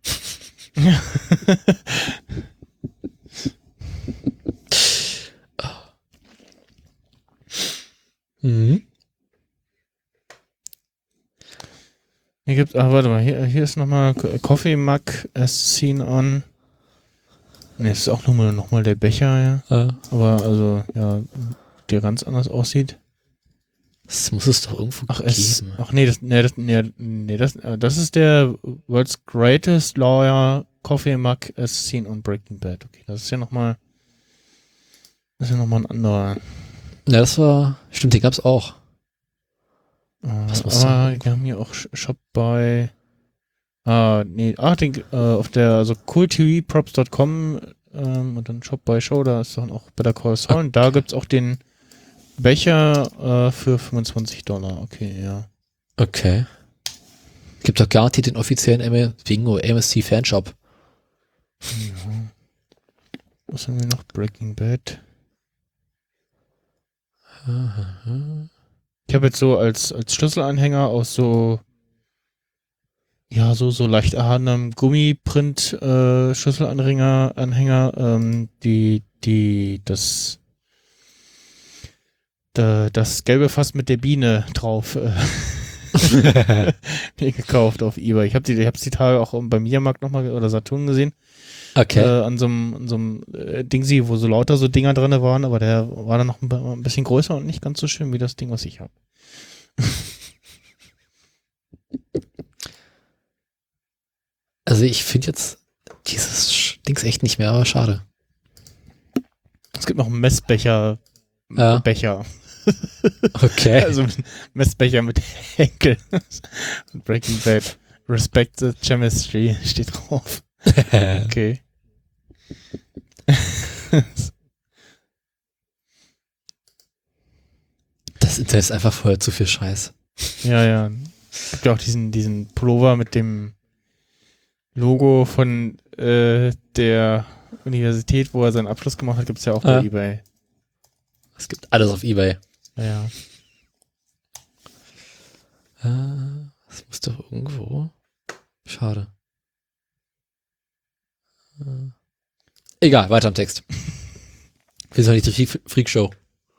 Mhm. Hier gibt's, ah, warte mal, hier, hier ist nochmal Coffee Mug as seen on. Ne, ist auch nochmal noch mal der Becher, ja. Ja. Aber also, ja, der ganz anders aussieht. Das muss es doch irgendwo Ach, es, geben. ach nee, das, nee, das, nee, nee, das, äh, das ist der World's Greatest Lawyer Coffee Mug as seen on Breaking Bad. Okay, das ist ja nochmal, das ist ja nochmal ein anderer. Ja, das war, stimmt, den gab's auch. Äh, Was muss aber sein? wir haben hier auch Sh- Shop bei, ah, nee, ach, den, äh, auf der, also cool t v props dot com ähm, und dann Shop by Show, da ist dann auch Better Call Saul und da gibt's auch den Becher äh, für fünfundzwanzig Dollar. Okay, ja. Okay. Gibt doch garantiert den offiziellen M M Bingo M S C Fanshop. Ja. Was haben wir noch? Breaking Bad. Ich habe jetzt so als, als Schlüsselanhänger aus so, ja, so, so leicht erhabenem Gummiprint äh, Schlüsselanhänger, Anhänger, ähm, die, die, das, da, das gelbe Fass mit der Biene drauf äh, mir gekauft auf eBay. Ich habe die, ich hab's die Tage auch beim Mediamarkt nochmal oder Saturn gesehen. Okay. Äh, an so einem, an so einem äh, Dingsi, wo so lauter so Dinger drin waren, aber der war dann noch ein, ein bisschen größer und nicht ganz so schön wie das Ding, was ich habe. Also ich finde jetzt dieses Sch- Dings echt nicht mehr, aber schade. Es gibt noch einen Messbecher. Ja. Becher. Okay. Also ein Messbecher mit Henkel. Breaking Bad. Respect the Chemistry steht drauf. Okay. Das Internet ist einfach vorher zu viel Scheiß. Ja, ja. Es gibt ja auch diesen, diesen Pullover mit dem Logo von äh, der Universität, wo er seinen Abschluss gemacht hat, gibt es ja auch bei Ah. eBay. Es gibt alles auf eBay. Ja, ja. Äh, das muss doch irgendwo. Schade. Äh. Egal, weiter im Text. Wir sind doch nicht die Freak- Freakshow.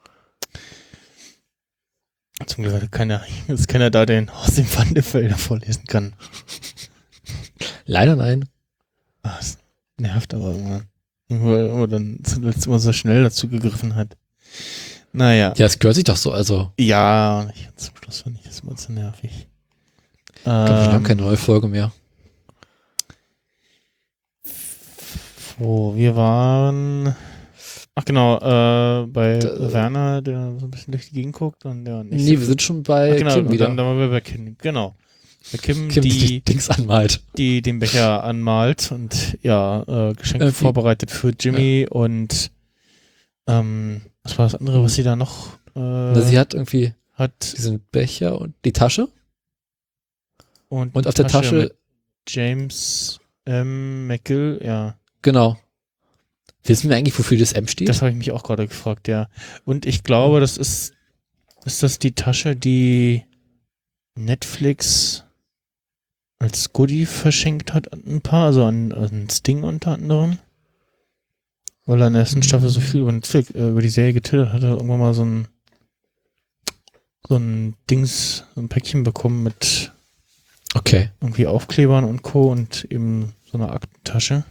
Zum Glück hat keiner, ist keiner da, der den aus dem Wandefelder vorlesen kann. Leider nein. Ah, das nervt aber immer. Weil man dann zuletzt immer so schnell dazu gegriffen hat. Naja. Ja, es gehört sich doch so, also. Ja, ich, zum Schluss fand ich das immer zu nervig. Ich glaube, wir haben Ähm, keine neue Folge mehr. wo wir waren. Ach Ach genau, äh, bei Da- Werner, der so ein bisschen durch die Gegend guckt und der nicht Nee, so wir sind schon bei Ach, genau, Kim und wieder. Dann, dann waren wir bei Kim, genau. Bei Kim, Kim, die, die, die Dings anmalt. die den Becher anmalt und ja, äh, Geschenke Irgendwie- vorbereitet für Jimmy und ähm, was war das andere, was sie da noch äh, Na, sie hat irgendwie hat? diesen Becher und die Tasche. Und, Und die auf der Tasche, mit James M. McGill, ja. genau. Wissen wir eigentlich, wofür das M steht? Das habe ich mich auch gerade gefragt, ja. Und ich glaube, das ist, ist das die Tasche, die Netflix als Goodie verschenkt hat an ein paar, also an, an Sting unter anderem. Weil er in der ersten Staffel so viel über Netflix, äh, über die Serie getwittert hat, hat er irgendwann mal so ein so ein Dings, so ein Päckchen bekommen mit Okay. irgendwie Aufklebern und Co. und eben so einer Aktentasche.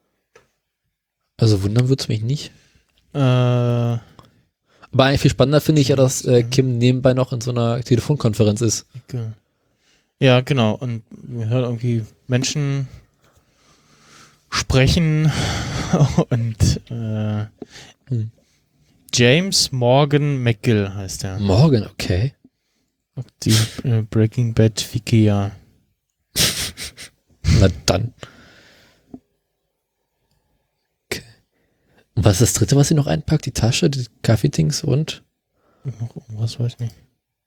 Also wundern wird's mich nicht. Äh, Aber eigentlich viel spannender finde ich ja, dass äh, Kim nebenbei noch in so einer Telefonkonferenz ist. Ge- Ja, genau. Und wir hören irgendwie Menschen sprechen und äh, Hm. James Morgan McGill heißt er. Morgen, okay. Die äh, Breaking Bad Wikia. Na dann. Okay. Und was ist das dritte, was sie noch einpackt? Die Tasche, die Kaffeetings und? Noch irgendwas, weiß nicht.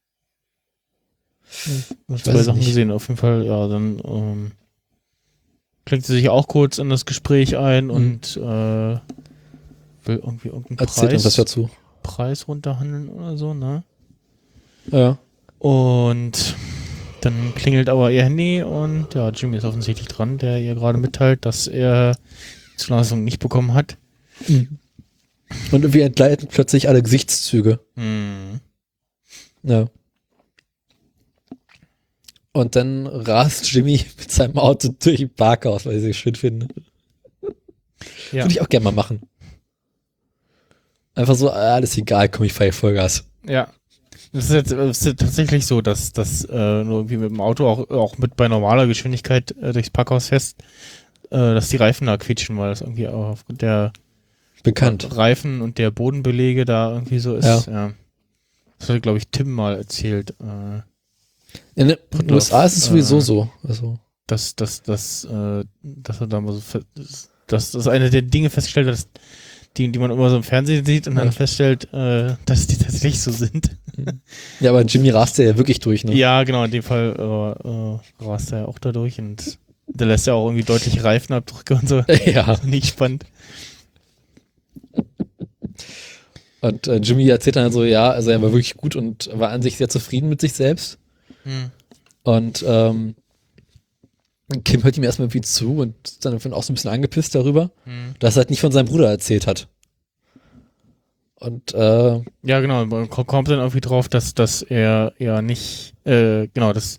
Ich habe weiß zwei es Sachen nicht. gesehen. Auf jeden Fall, ja, dann ähm, klingt sie sich auch kurz in das Gespräch ein Mhm. und äh, will irgendwie irgendeinen Erzählt uns was Preis, dazu. Preis runterhandeln oder so, ne? Ja. Und dann klingelt aber ihr Handy und ja, Jimmy ist offensichtlich dran, der ihr gerade mitteilt, dass er die Zulassung nicht bekommen hat. Mhm. Und wir entgleiten plötzlich alle Gesichtszüge. Hm. Ja. Und dann rast Jimmy mit seinem Auto durch den Parkhaus, weil ich es schön finde. Ja. Würde ich auch gerne mal machen. Einfach so, ah, alles egal, komm, ich fahre Vollgas. Ja. Es ist jetzt es ist tatsächlich so, dass das äh, nur irgendwie mit dem Auto auch, auch mit bei normaler Geschwindigkeit äh, durchs Parkhaus fährst, äh, dass die Reifen da quietschen, weil das irgendwie auch aufgrund der Bekannt. Reifen und der Bodenbelege da irgendwie so ist. Ja. Ja. Das hat, glaube ich, Tim mal erzählt, äh, In den U S A ist es sowieso äh, so. Also, dass, dass, dass, äh, dass er da mal so fe- dass das eine der Dinge festgestellt hat, dass die, die man immer so im Fernsehen sieht und Ja. dann feststellt, äh, dass die tatsächlich so sind. ja, aber Jimmy rast ja wirklich durch, ne? Ja, genau, in dem Fall äh, äh, rast er ja auch da durch und der lässt ja auch irgendwie deutlich Reifenabdrücke und so. Ja. Nicht spannend. Und äh, Jimmy erzählt dann so, ja, also er war wirklich gut und war an sich sehr zufrieden mit sich selbst. Hm. Und ähm, Kim hört ihm erstmal irgendwie zu und ist dann auch so ein bisschen angepisst darüber, Hm. dass er halt nicht von seinem Bruder erzählt hat. Und äh, Ja, genau, man ko- kommt dann irgendwie drauf, dass, dass er ja nicht, äh, genau, dass,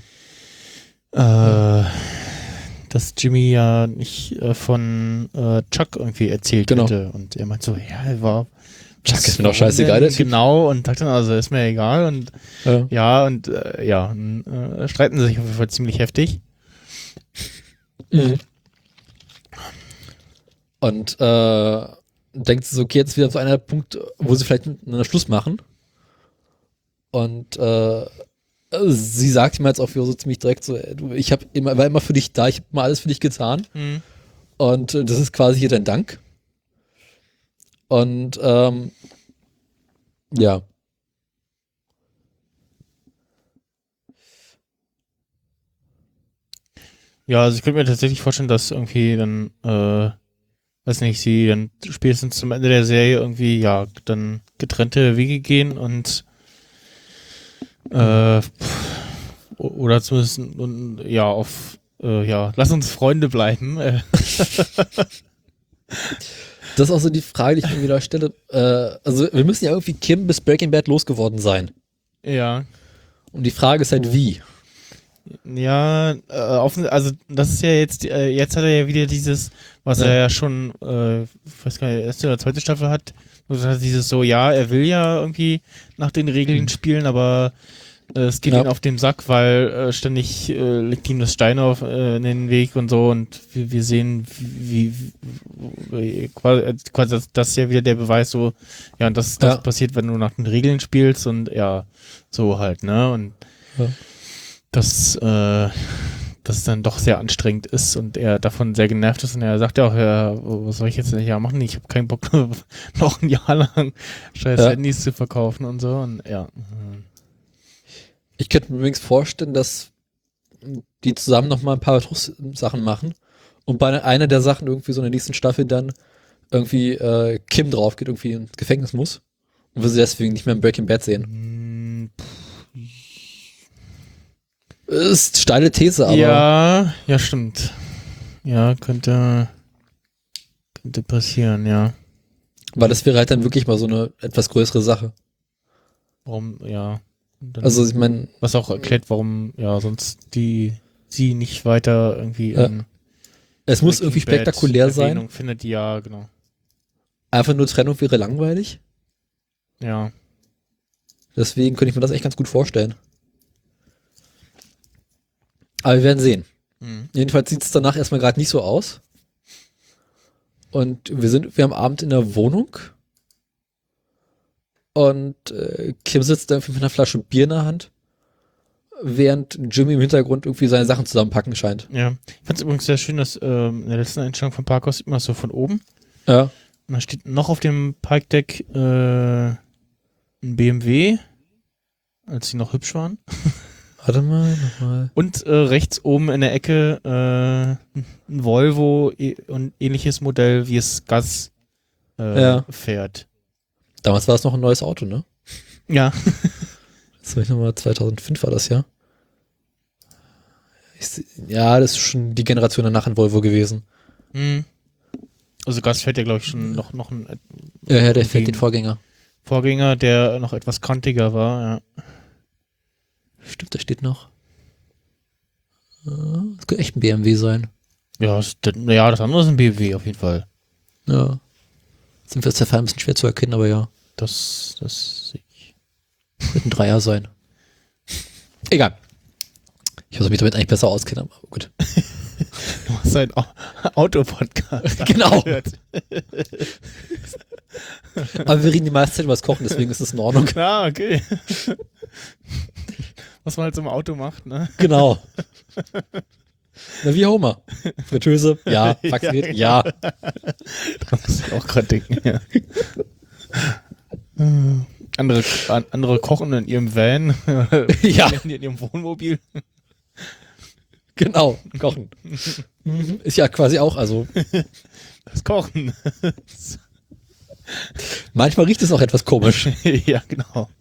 äh, dass Jimmy ja nicht äh, von äh, Chuck irgendwie erzählt Genau. hätte. Und er meint so, ja, er war. Chuck was ist mir doch warum scheißegal, denn? der Typ. Genau, und sagt dann, also ist mir egal. Und äh, ja, und äh, ja, dann, äh, streiten sie sich auf jeden Fall ziemlich heftig. Mhm. Und äh, denkt sie so, okay, jetzt ist wieder so einer Punkt, wo sie vielleicht miteinander Schluss machen. Und äh, sie sagt ihm jetzt auch wieder so ziemlich direkt so, ey, du, ich hab immer, war immer für dich da, ich habe mal alles für dich getan. Mhm. Und äh, das ist quasi hier dein Dank. Und ähm, ja. Ja, also ich könnte mir tatsächlich vorstellen, dass irgendwie dann, äh, weiß nicht, sie dann spätestens zum Ende der Serie irgendwie, ja, dann getrennte Wege gehen und äh, pff, o- oder zumindest und, ja, auf, äh, ja, lass uns Freunde bleiben. Äh, Das ist auch so die Frage, die ich mir wieder stelle. Äh, also wir müssen ja irgendwie Kim bis Breaking Bad losgeworden sein. ja. Und die Frage ist halt wie. Ja, äh, offen, also das ist ja jetzt, äh, jetzt hat er ja wieder dieses, was Ja. er ja schon, äh, ich weiß gar nicht, erste oder zweite Staffel hat, wo er dieses so, ja, er will ja irgendwie nach den Regeln Mhm. spielen, aber Äh, Es geht Ja. ihm auf den Sack, weil äh, ständig äh, legt ihm das Stein auf äh, in den Weg und so und wir, wir sehen, wie, wie, wie quasi, äh, quasi das, das ist ja wieder der Beweis so, ja, und das, das Ja. passiert, wenn du nach den Regeln spielst und ja, so halt, ne? Und Ja. das, äh, dass es dann doch sehr anstrengend ist und er davon sehr genervt ist und er sagt ja auch, ja, was soll ich jetzt nicht machen? Ich habe keinen Bock, noch ein Jahr lang scheiß Ja. Handys zu verkaufen und so und ja. mhm. Ich könnte mir übrigens vorstellen, dass die zusammen noch mal ein paar Sachen machen und bei einer der Sachen irgendwie so in der nächsten Staffel dann irgendwie äh, Kim drauf geht, irgendwie ins Gefängnis muss und wir sie deswegen nicht mehr im Breaking Bad sehen. Hm, Ist steile These, aber ja, ja, stimmt. Ja, könnte, könnte passieren, ja. weil das wäre halt dann wirklich mal so eine etwas größere Sache. Warum, ja. Und dann, Also ich meine, was auch erklärt, warum, ja, sonst die, sie nicht weiter irgendwie Ja. in es muss Breaking irgendwie Bad spektakulär sein. Erwähnung findet, ja, genau. Einfach nur Trennung wäre langweilig. Ja. Deswegen könnte ich mir das echt ganz gut vorstellen. Aber wir werden sehen. Mhm. Jedenfalls sieht es danach erstmal gerade nicht so aus. Und wir sind wir am Abend in der Wohnung. Und äh, Kim sitzt da irgendwie mit einer Flasche Bier in der Hand, während Jimmy im Hintergrund irgendwie seine Sachen zusammenpacken scheint. Ja. Ich fand es übrigens sehr schön, dass ähm, in der letzten Einstellung von Parkhaus sieht man das so von oben. Ja. Und da steht noch auf dem Parkdeck äh, ein B M W, als sie noch hübsch waren. Warte mal, nochmal. Und äh, rechts oben in der Ecke äh, ein Volvo e und ähnliches Modell, wie es Gas äh, Ja. fährt. Damals war es noch ein neues Auto, ne? Ja. Das war ich nochmal, zweitausendfünf war das ja. Ich, seh- ja, das ist schon die Generation danach in Volvo gewesen. Hm. Also Gas fährt ja, glaube ich, schon noch, noch ein Ja, ja, der Okay. fährt den Vorgänger. Vorgänger, der noch etwas kantiger war. Ja. Stimmt, da steht noch. Äh, Das könnte echt ein B M W sein. Ja, das, das, ja, das andere ist ein B M W auf jeden Fall. Ja. Sind wir jetzt der Fall ein bisschen schwer zu erkennen, aber ja. Das, das sehe ich. Wird ein Dreier sein. Egal. Ich muss mich damit eigentlich besser auskennen, aber gut. Du hast einen Au- Autopodcast. Genau. angehört. Aber wir reden die meiste Zeit über das Kochen, deswegen ist es in Ordnung. Ja, okay. Was man halt so im Auto macht, ne? Genau. Na, wie Homer. Fritteuse, ja. Faxgerät, ja. Da muss ich auch gerade denken, ja. Äh, andere, an, andere kochen in ihrem Van. Ja. In ihrem Wohnmobil. Genau, kochen. Mhm. Ist ja quasi auch, also Das Kochen. manchmal riecht es auch etwas komisch. Ja, genau.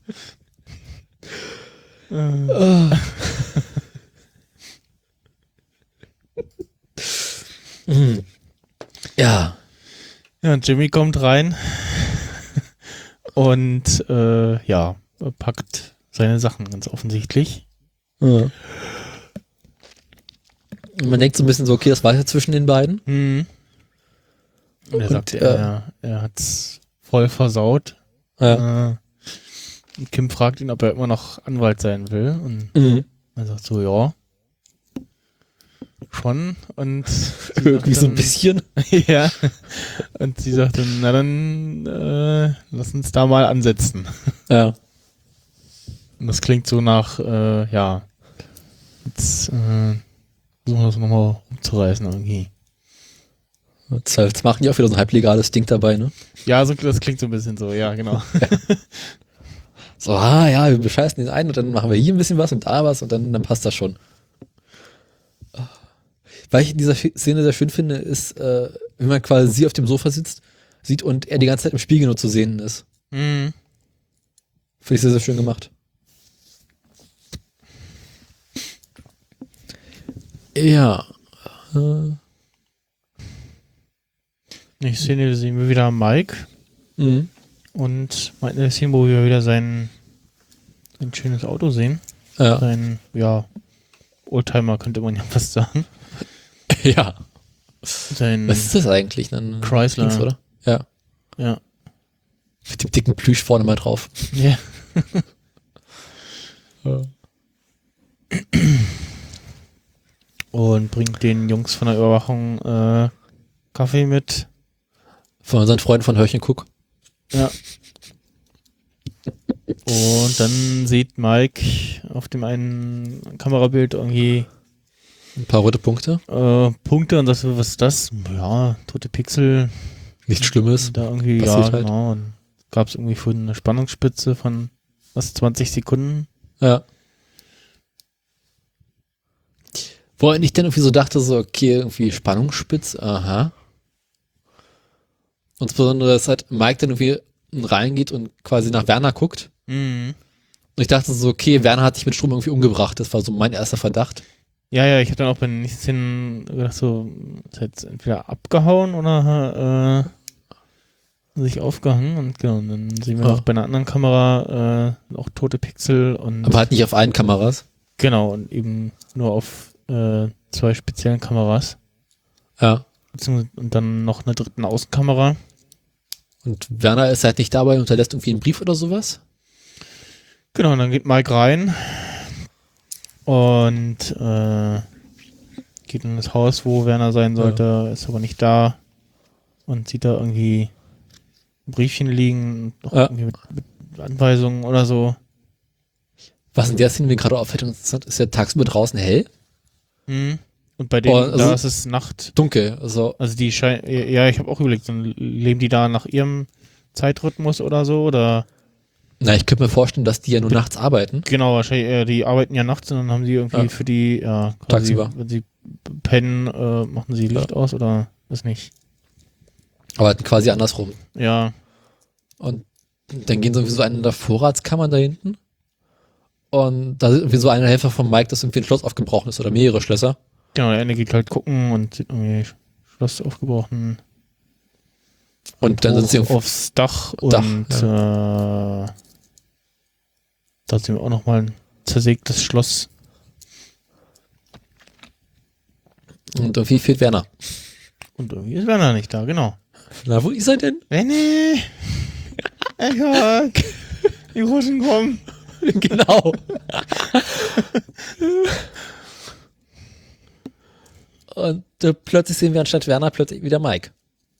Mhm. Ja. Ja, und Jimmy kommt rein und äh, ja, packt seine Sachen ganz offensichtlich. Ja. Und man denkt so ein bisschen so, okay, das war ja zwischen den beiden. Mhm. Und er Und, sagt, äh, er, er hat's voll versaut. Ja. Äh, und Kim fragt ihn, ob er immer noch Anwalt sein will. Und Mhm. er sagt so, ja. Schon. Und sie Irgendwie sagt so ein dann- bisschen. Ja. Und sie sagt dann, na dann äh, lass uns da mal ansetzen. Ja. Und das klingt so nach, äh, ja, jetzt äh, versuchen wir das nochmal umzureißen irgendwie. Jetzt, jetzt machen die auch wieder so ein halblegales Ding dabei, ne? Ja, so, das klingt so ein bisschen so, ja, genau. So, ah ja, wir bescheißen den einen und dann machen wir hier ein bisschen was und da was und dann, dann passt das schon. Weil ich in dieser Szene sehr schön finde, ist, äh, wenn man quasi sie auf dem Sofa sitzt, sieht und er die ganze Zeit im Spiegel nur zu sehen ist. Mhm. Finde ich sehr, sehr schön gemacht. Ja. Äh, Ich Szene sehen wir wieder Mike mhm. und in der Szene, wo wir wieder sein, sein schönes Auto sehen. Ja. Sein, ja, Oldtimer könnte man ja fast sagen. Ja. Sein Was ist das eigentlich? Ein Chrysler. Dings, oder? Ja. Ja. Mit dem dicken Plüsch vorne mal drauf. Ja. und bringt den Jungs von der Überwachung äh, Kaffee mit. Von unseren Freunden von Hörchen Cook. Ja. Und dann sieht Mike auf dem einen Kamerabild irgendwie Ein paar rote Punkte. äh, Punkte und sagt so, was ist das? Ja, tote Pixel. Nichts Schlimmes. Da irgendwie, Passiert ja, halt. genau. Und gab es irgendwie vorhin eine Spannungsspitze von was, zwanzig Sekunden. Ja. Wo ich dann irgendwie so dachte, so, okay, irgendwie Spannungsspitz, aha. Und insbesondere, dass halt Mike dann irgendwie reingeht und quasi nach Werner guckt. Mhm. Und ich dachte so, okay, Werner hat sich mit Strom irgendwie umgebracht. Das war so mein erster Verdacht. Ja, ja, ich hatte dann auch bei den nächsten Szenen gedacht, so, ist jetzt entweder abgehauen oder äh, sich aufgehangen. Und genau, und dann sehen wir Ah. noch bei einer anderen Kamera äh, auch tote Pixel und Aber halt nicht auf allen Kameras. genau, und eben nur auf äh, zwei speziellen Kameras. Ja. Beziehungsweise- Und dann noch eine dritten Außenkamera. Und Werner ist halt nicht dabei und hinterlässt irgendwie einen Brief oder sowas. Genau, und dann geht Mike rein und äh, geht in das Haus, wo Werner sein sollte, ist aber nicht da und sieht da irgendwie ein Briefchen liegen, noch Ja. irgendwie mit, mit Anweisungen oder so. Was in der Szene mir gerade auffällt, interessant, ist ja tagsüber draußen hell, Mhm. Und bei denen, Oh, also- da ist es Nacht. dunkel. Also, Also die scheinen, ja, ich habe auch überlegt, dann leben die da nach ihrem Zeitrhythmus oder so oder na, ich könnte mir vorstellen, dass die ja nur nachts arbeiten. genau, wahrscheinlich, äh, die arbeiten ja nachts und dann haben sie irgendwie Ja. für die, ja, quasi, Tagsüber. wenn sie pennen, äh, machen sie Licht aus oder ist nicht. Aber halt quasi andersrum. Ja, Und dann gehen sie irgendwie so in der Vorratskammer da hinten. Und da ist irgendwie so ein Helfer von Mike, dass irgendwie ein Schloss aufgebrochen ist oder mehrere Schlösser. genau, der eine geht halt gucken und sieht irgendwie Schloss aufgebrochen. Und dann sind hoch sie auf, aufs Dach und Dach, äh, da sehen wir auch nochmal ein zersägtes Schloss. und irgendwie fehlt Werner. Und irgendwie ist Werner nicht da, genau. Na, wo ist er denn? Benny! Eckhard! Die Russen kommen! Genau. Und äh, plötzlich sehen wir anstatt Werner plötzlich wieder Mike.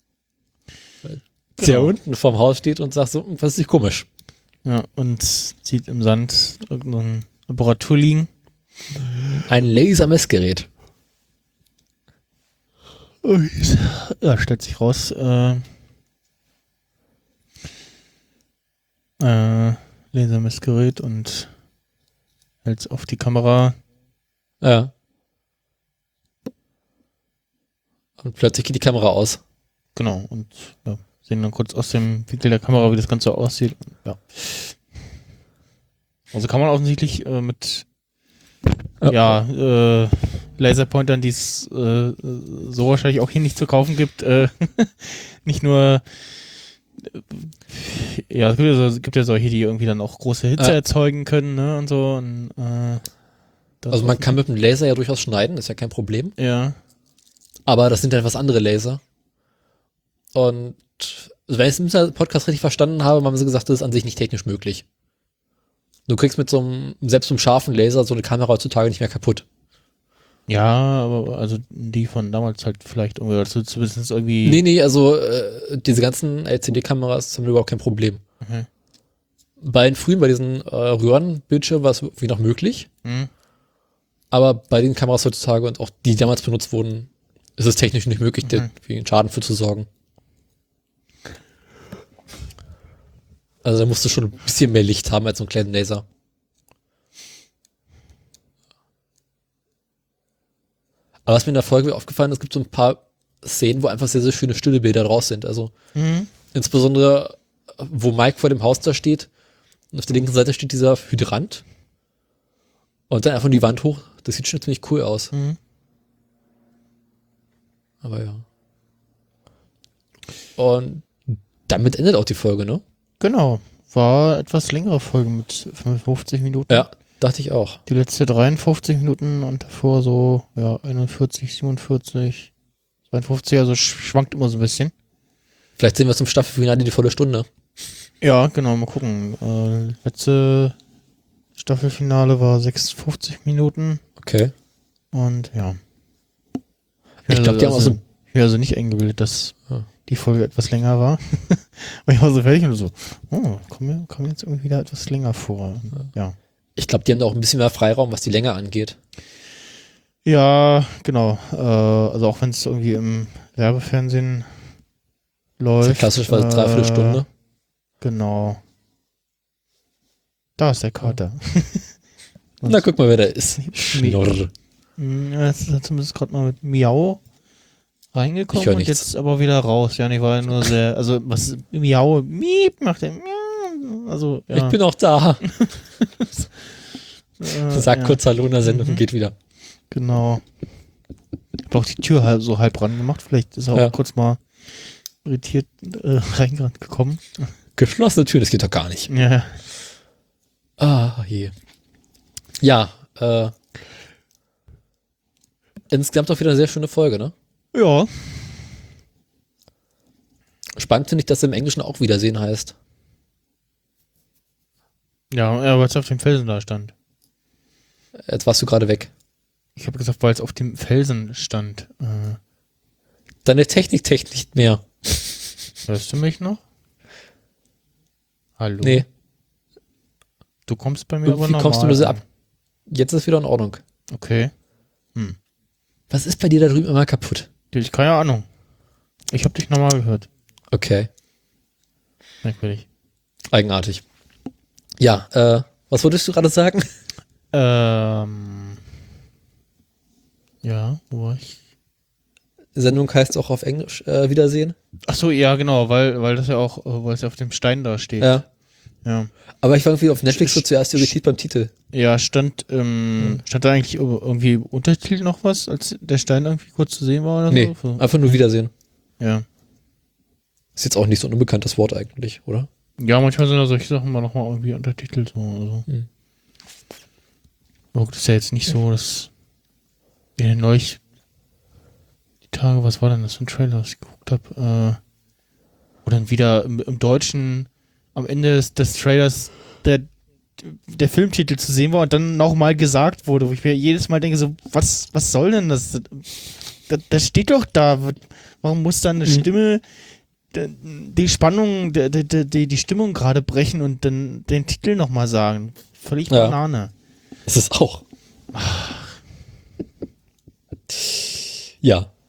Der Genau. unten vorm Haus steht und sagt so, "Hm, was ist nicht komisch?" Ja, und sieht im Sand irgendein Apparatur liegen. Ein Lasermessgerät. Ja, stellt sich raus, äh, äh, Lasermessgerät und hält auf die Kamera. Ja. Und plötzlich geht die Kamera aus. Genau, und ja, sehen dann kurz aus dem Winkel der Kamera, wie das Ganze aussieht. Ja. Also kann man offensichtlich äh, mit ja, äh, Laserpointern, die es äh, so wahrscheinlich auch hier nicht zu kaufen gibt, äh, nicht nur äh, ja, es gibt ja, so, es gibt ja solche, die irgendwie dann auch große Hitze Ja. erzeugen können, ne, und so. Und, äh, das Also man kann mit dem Laser ja durchaus schneiden, ist ja kein Problem. ja, Aber das sind ja etwas andere Laser. Und wenn ich es im Podcast richtig verstanden habe, haben sie gesagt, das ist an sich nicht technisch möglich. Du kriegst mit so einem, selbst einem scharfen Laser so eine Kamera heutzutage nicht mehr kaputt. ja, aber also die von damals halt vielleicht irgendwie, also zumindest irgendwie. Nee, nee, also äh, diese ganzen L C D-Kameras haben überhaupt kein Problem. Okay. Bei den frühen, bei diesen äh, Röhrenbildschirmen war es irgendwie noch möglich. Hm. Aber bei den Kameras heutzutage und auch die damals benutzt wurden, ist es technisch nicht möglich, Mhm. da für einen Schaden für zu sorgen. Also da musst du schon ein bisschen mehr Licht haben als so einen kleinen Laser. Aber was mir in der Folge aufgefallen ist, es gibt so ein paar Szenen, wo einfach sehr, sehr schöne stille Bilder draus sind. Also Mhm. insbesondere, wo Mike vor dem Haus da steht und auf der linken Seite steht dieser Hydrant und dann einfach die Wand hoch. Das sieht schon ziemlich cool aus. Mhm. Aber ja. Und damit endet auch die Folge, ne? Genau. War etwas längere Folge mit fünfundfünfzig Minuten. Ja, dachte ich auch. Die letzte dreiundfünfzig Minuten und davor so, ja, einundvierzig, siebenundvierzig, zweiundfünfzig, also sch- schwankt immer so ein bisschen. Vielleicht sehen wir zum Staffelfinale die volle Stunde. Ja, genau, mal gucken. Äh, letzte Staffelfinale war sechsundfünfzig Minuten Okay. und ja. Ich glaube, die haben auch also, so. ich bin also nicht eingebildet, dass Ja. die Folge etwas länger war. Weil ich war so fertig und so, oh, kommt mir, kommt mir jetzt irgendwie wieder etwas länger vor. Ja. Ich glaube, die haben da auch ein bisschen mehr Freiraum, was die Länge angeht. Ja, genau. Äh, also auch wenn es irgendwie im Werbefernsehen läuft. Das ist ja klassisch, weil äh, dreiviertel Stunde. Genau. Da ist der Kater. Na, guck mal, wer da ist. Schnurr. Hm, ja, jetzt ist er zumindest gerade mal mit Miau reingekommen Ich hör und nichts. jetzt aber wieder raus. Ja, ich war nur sehr, also was Miau, Miep macht er. Miau, also, ja. Ich bin auch da. äh, Sag ja, kurz Hallo in der Sendung Mhm. und geht wieder. Genau. Ich habe auch die Tür halb, so halb ran gemacht. Vielleicht ist er Ja. auch kurz mal irritiert äh, reingekommen. Geschlossene Tür, das geht doch gar nicht. Ja. Ah, je. Ja, äh. Insgesamt auch wieder eine sehr schöne Folge, ne? Ja. Spannend finde ich, dass es im Englischen auch Wiedersehen heißt. Ja, ja, weil es auf dem Felsen da stand. Jetzt warst du gerade weg. Ich habe gesagt, weil es auf dem Felsen stand. Äh, Deine Technik technisch nicht mehr. hörst du mich noch? Hallo? Nee, Du kommst bei mir aber irgendwie normal kommst du nur so an. ab. Jetzt ist wieder in Ordnung. Okay. Was ist bei dir da drüben immer kaputt? Ich keine Ahnung. Ich habe dich normal gehört. Okay, Merkwürdig. eigenartig. Ja, äh, was wolltest du gerade sagen? Ähm. Ja, wo war ich? Sendung heißt auch auf Englisch äh, Wiedersehen. Ach so, ja, genau, weil, weil das ja auch, äh, weil es ja auf dem Stein da steht. Ja. Ja. Aber ich war irgendwie auf Netflix so zuerst irritiert beim Titel. Ja, stand, ähm, stand da eigentlich irgendwie Untertitel noch was, als der Stein irgendwie kurz zu sehen war oder Nee, so? einfach nur Wiedersehen. Ja. Ist jetzt auch nicht so ein unbekanntes Wort eigentlich, oder? Ja, manchmal sind da solche Sachen mal nochmal irgendwie untertitelt. So, also. Hm. Aber das ist ja jetzt nicht so, dass wir neulich die Tage, was war denn das für ein Trailer, was ich geguckt habe, äh, wo dann wieder im, im Deutschen am Ende des, des Trailers der, der Filmtitel zu sehen war und dann nochmal gesagt wurde, wo ich mir jedes Mal denke, so, was, was soll denn das? Das, das steht doch da. Warum muss dann eine Mhm. Stimme die, die Spannung, die, die, die, die Stimmung gerade brechen und dann den Titel nochmal sagen? Völlig Ja. Banane. Ist es auch. Ja.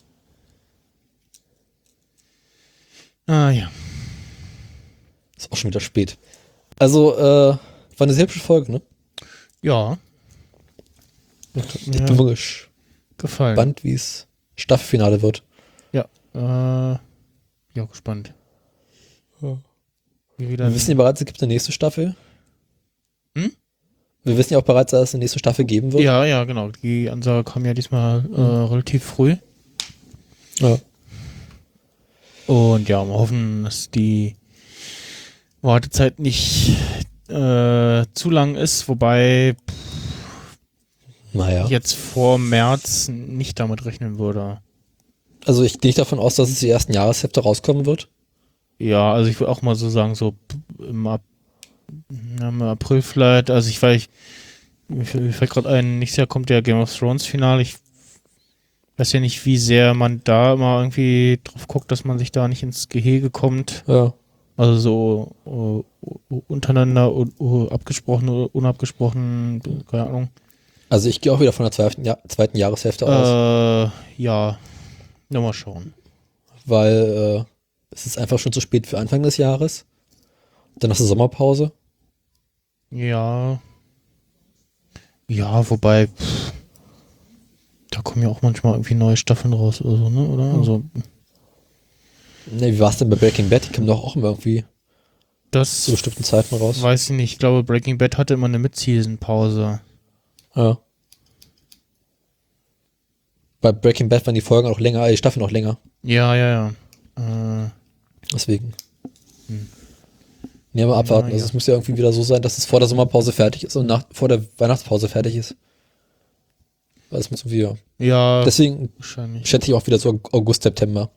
Ah ja. Ist auch schon wieder spät. Also, äh, war eine sehr hübsche Folge, ne? Ja. Das hat Ich bin mir mal gefallen. gespannt, wie es Staffelfinale wird. Ja. Äh, ja, gespannt. Ja. Wie wieder Wir wissen ja bereits, es gibt eine nächste Staffel. Hm? Wir wissen ja auch bereits, dass es eine nächste Staffel geben wird. ja, ja, genau. Die Ansage kam ja diesmal äh, relativ früh. Ja. Und ja, wir hoffen, dass die Wartezeit nicht äh, zu lang ist, wobei Naja. ich jetzt vor März nicht damit rechnen würde. Also ich gehe nicht davon aus, dass es die ersten Jahreshefte rauskommen wird. Ja, also ich würde auch mal so sagen, so im, Ap ja, im April vielleicht, also ich weiß, ich, mir mir fällt gerade ein, nächstes Jahr kommt der Game of Thrones Finale. Ich weiß ja nicht, wie sehr man da immer irgendwie drauf guckt, dass man sich da nicht ins Gehege kommt. Ja. Also so uh, untereinander uh, uh, abgesprochen oder unabgesprochen, keine Ahnung. Also ich gehe auch wieder von der zweiten, ja zweiten Jahreshälfte aus, Äh, ja, na mal schauen. weil äh, es ist einfach schon zu spät für Anfang des Jahres. Dann hast du Sommerpause. Ja. Ja, wobei, pff, da kommen ja auch manchmal irgendwie neue Staffeln raus oder so, ne? Oder? Also, Ne, wie war es denn bei Breaking Bad? Die kommen doch auch immer irgendwie das zu bestimmten Zeiten raus. weiß ich nicht. Ich glaube, Breaking Bad hatte immer eine Mid-Season-Pause. Ja. Bei Breaking Bad waren die Folgen auch länger, äh, die Staffeln auch länger. Ja, ja, ja. Äh, Deswegen. Hm. Nee, mal abwarten. Na, Also ja. es muss ja irgendwie wieder so sein, dass es vor der Sommerpause fertig ist und nach, vor der Weihnachtspause fertig ist. Weil es muss irgendwie, ja. ja, Deswegen wahrscheinlich. schätze ich auch wieder so August, September.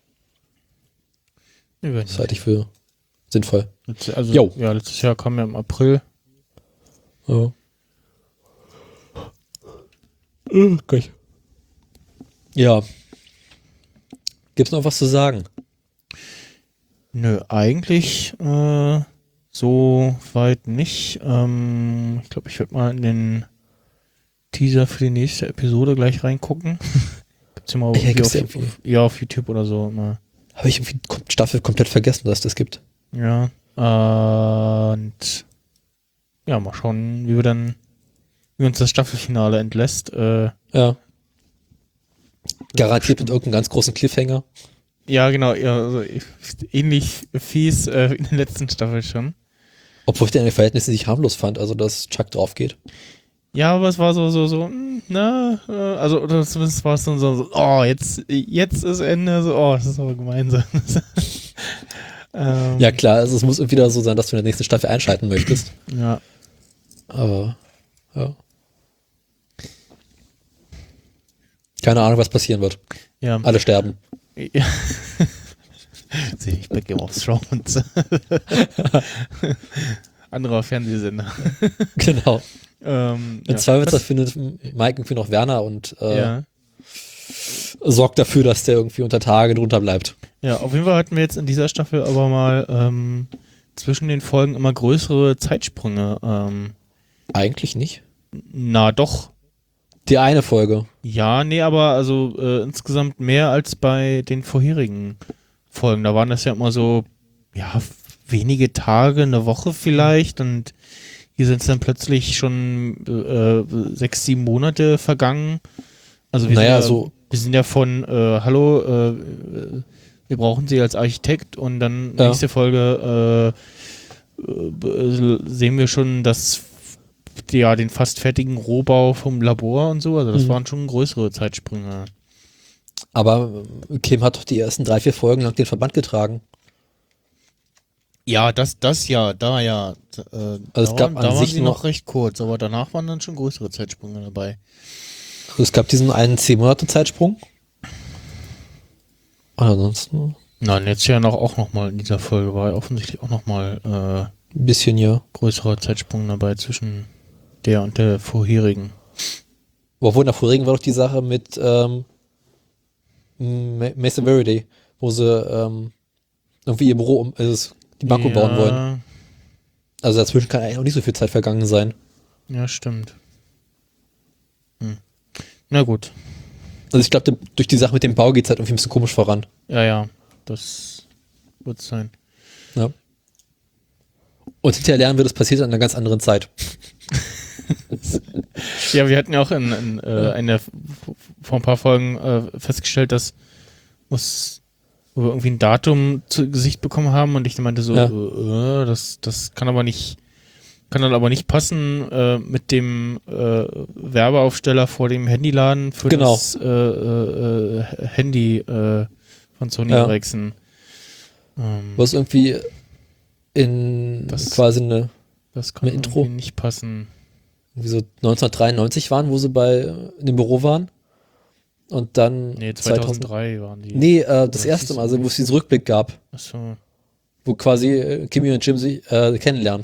Wir werden Das halte ich für sinnvoll. Letzt- Also, Jo. ja, letztes Jahr kam ja im April. Ja. Äh, gleich. Ja. Gibt's noch was zu sagen? Nö, eigentlich äh, so weit nicht. Ähm, ich glaube, ich werde mal in den Teaser für die nächste Episode gleich reingucken. Gibt's ja mal Ja, irgendwie gibt's auf, ja auf, ja, auf YouTube oder so mal. Habe ich irgendwie die Staffel komplett vergessen, dass es das gibt. Ja. Und ja, mal schauen, wie wir dann, wie uns das Staffelfinale entlässt. Äh, Ja. Garantiert mit irgendeinem ganz großen Cliffhanger. ja, genau, ja, also ähnlich fies äh, in der letzten Staffel schon. Obwohl ich den in den Verhältnissen nicht harmlos fand, also dass Chuck drauf geht. Ja, aber es war so, so, so, mh, na, äh, also oder zumindest war es dann so, so, oh, jetzt, jetzt ist Ende, so, oh, das ist aber gemeinsam. ähm, Ja klar, also es muss wieder so sein, dass du in der nächsten Staffel einschalten möchtest. Ja. Aber, ja. Keine Ahnung, was passieren wird. Ja. Alle sterben. Ja. Sehe ich bei Game of Thrones. Anderer Fernsehsender. Genau. ähm, In ja. Zweifelsfall Was- findet Mike irgendwie noch Werner und äh, Ja. sorgt dafür, dass der irgendwie unter Tage drunter bleibt. Ja, auf jeden Fall hatten wir jetzt in dieser Staffel aber mal ähm, zwischen den Folgen immer größere Zeitsprünge. Ähm, Eigentlich nicht. na doch. Die eine Folge. Ja, nee, aber also äh, insgesamt mehr als bei den vorherigen Folgen. Da waren das ja immer so, ja, f- wenige Tage, eine Woche vielleicht und hier sind es dann plötzlich schon äh, sechs, sieben Monate vergangen. Also wir, Naja, sind ja, so- wir sind ja von, äh, hallo, äh, wir brauchen Sie als Architekt und dann Ja. nächste Folge äh, äh, sehen wir schon das ja, den fast fertigen Rohbau vom Labor und so, also das Mhm. waren schon größere Zeitsprünge. Aber äh, Kim hat doch die ersten drei, vier Folgen lang den Verband getragen. Ja, das, das ja, da ja. Äh, Also da es gab waren, da an waren sich sie nur- noch recht kurz, aber danach waren dann schon größere Zeitsprünge dabei. Also es gab diesen einen zehn Monate Zeitsprung. Und ansonsten Nein, jetzt ja noch auch nochmal in dieser Folge war ja offensichtlich auch nochmal äh, ein bisschen ja. größerer Zeitsprung dabei zwischen der und der vorherigen. Obwohl in der vorigen war doch die Sache mit ähm, Ma- Mesa Verde, wo sie ähm, irgendwie ihr Büro um, also die Bank umbauen wollen. Also dazwischen kann eigentlich auch nicht so viel Zeit vergangen sein. Ja, stimmt. Hm. Na gut. Also ich glaube, durch die Sache mit dem Bau geht es halt irgendwie ein bisschen komisch voran. Ja, ja, das wird sein. Ja. Und hinterher lernen wir, das passiert in einer ganz anderen Zeit. Ja, wir hatten ja auch in, in äh, einer, vor ein paar Folgen äh, festgestellt, dass muss, wo wir irgendwie ein Datum zu Gesicht bekommen haben und ich meinte so, Ja. äh, äh, das, das kann aber nicht, kann dann aber nicht passen äh, mit dem äh, Werbeaufsteller vor dem Handyladen für Genau. das äh, äh, Handy äh, von Sony Ja. Ericsson. Ähm, Was irgendwie in Das- quasi eine, das kann ein Intro? irgendwie nicht passen. wie so neunzehnhundertdreiundneunzig waren, wo sie bei in dem Büro waren. Und dann Nee, zweitausend zweitausenddrei waren die. Nee, äh, das Oder erste hieß- Mal, also wo es diesen Rückblick gab, Achso. wo quasi äh, Kimmy und Jim sich äh, kennenlernen.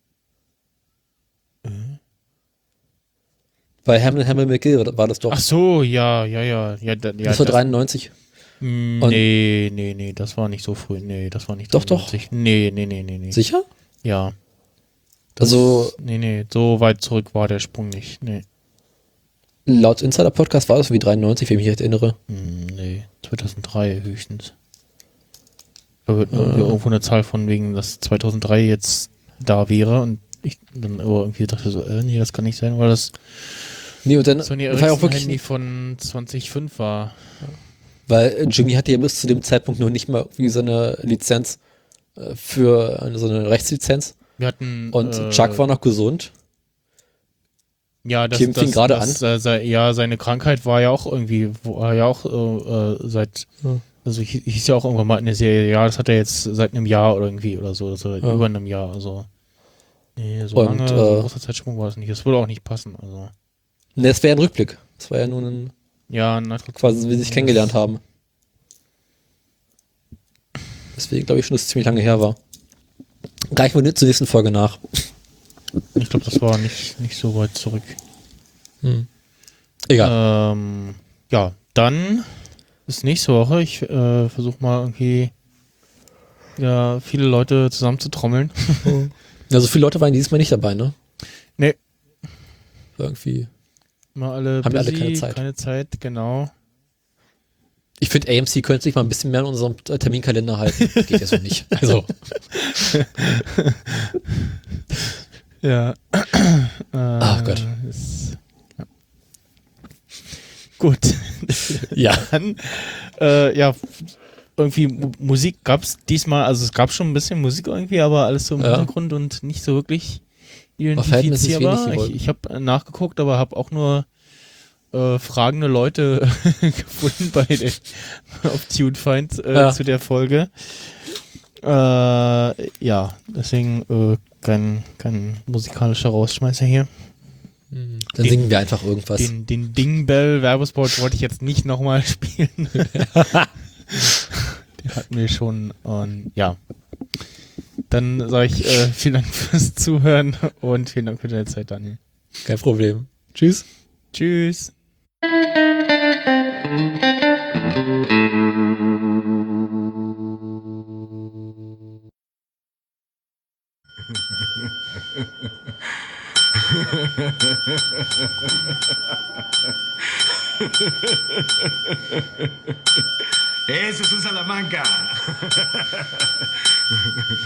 Mhm. Bei Hamlin Hamlin McGill war das doch. Ach so, ja, ja, ja. ja, da, ja das war dreiundneunzig. Mm, Und- nee, nee, nee, das war nicht so früh. Nee, das war nicht Doch, doch. dreiundneunzig. Nee, nee, nee, nee, nee. Sicher? Ja. Also Nee, nee, so weit zurück war der Sprung nicht. Nee. laut Insider Podcast war das wie dreiundneunzig, wenn ich mich recht erinnere. Hm, nee, zweitausenddrei höchstens. Da wird irgendwie irgendwo eine Zahl von wegen, dass zweitausenddrei jetzt da wäre und ich dann aber irgendwie dachte so, äh, nee, das kann nicht sein, weil das Nee, und dann Sony war ja auch Ericsson wirklich, Handy von zweitausendfünf war. weil äh, Jimmy hatte ja bis zu dem Zeitpunkt noch nicht mal irgendwie so eine Lizenz äh, für eine, so eine Rechtslizenz. Wir hatten Und äh, Chuck war noch gesund. Ja, das, Kim das, fing gerade das, Äh, sei, ja, seine Krankheit war ja auch irgendwie, war ja auch äh, äh, seit, Ja. also hieß, hieß ja auch irgendwann mal in der Serie, ja, das hat er jetzt seit einem Jahr oder irgendwie oder so, also Ja. über einem Jahr, also. Nee, so Und, lange, so äh, ein großer Zeitsprung war es nicht. Das würde auch nicht passen, also. Ne, das wäre ja ein Rückblick. Das war ja nun ein, Ja, na, quasi, wie sie sich kennengelernt haben. Deswegen glaube ich schon, dass es ziemlich lange her war. Reichen wir nicht zur nächsten Folge nach. Ich glaube, das war nicht, nicht so weit zurück. Hm. Egal. Ähm, ja, dann bis nächste Woche. Ich äh, versuche mal irgendwie ja, viele Leute zusammenzutrommeln. Ja, so viele Leute waren dieses Mal nicht dabei, ne? Nee. Irgendwie. Mal alle Haben wir alle busy, keine Zeit. Keine Zeit, genau. Ich finde, A M C könnte sich mal ein bisschen mehr in unserem Terminkalender halten. Geht ja so nicht. Also. Ja. Ach Gott. Ist, ja. Gut. Ja. Dann, äh, ja, irgendwie Mu- Musik gab's diesmal, also es gab schon ein bisschen Musik irgendwie, aber alles so im Ja. Hintergrund und nicht so wirklich verhältnismäßig identifizierbar. wenig, die Ich, wollten. ich habe nachgeguckt, aber habe auch nur äh, fragende Leute gefunden bei der, auf TuneFind äh, Ja. zu der Folge. Äh, ja, deswegen äh, kein, kein musikalischer Rausschmeißer hier. Dann Den- singen wir einfach irgendwas. Den, den Dingbell Werbespot wollte ich jetzt nicht nochmal spielen. Den hatten wir schon. Und ja. Dann sage ich äh, vielen Dank fürs Zuhören und vielen Dank für deine Zeit, Daniel. Kein Problem. Tschüss. Tschüss. Ese es un Salamanca.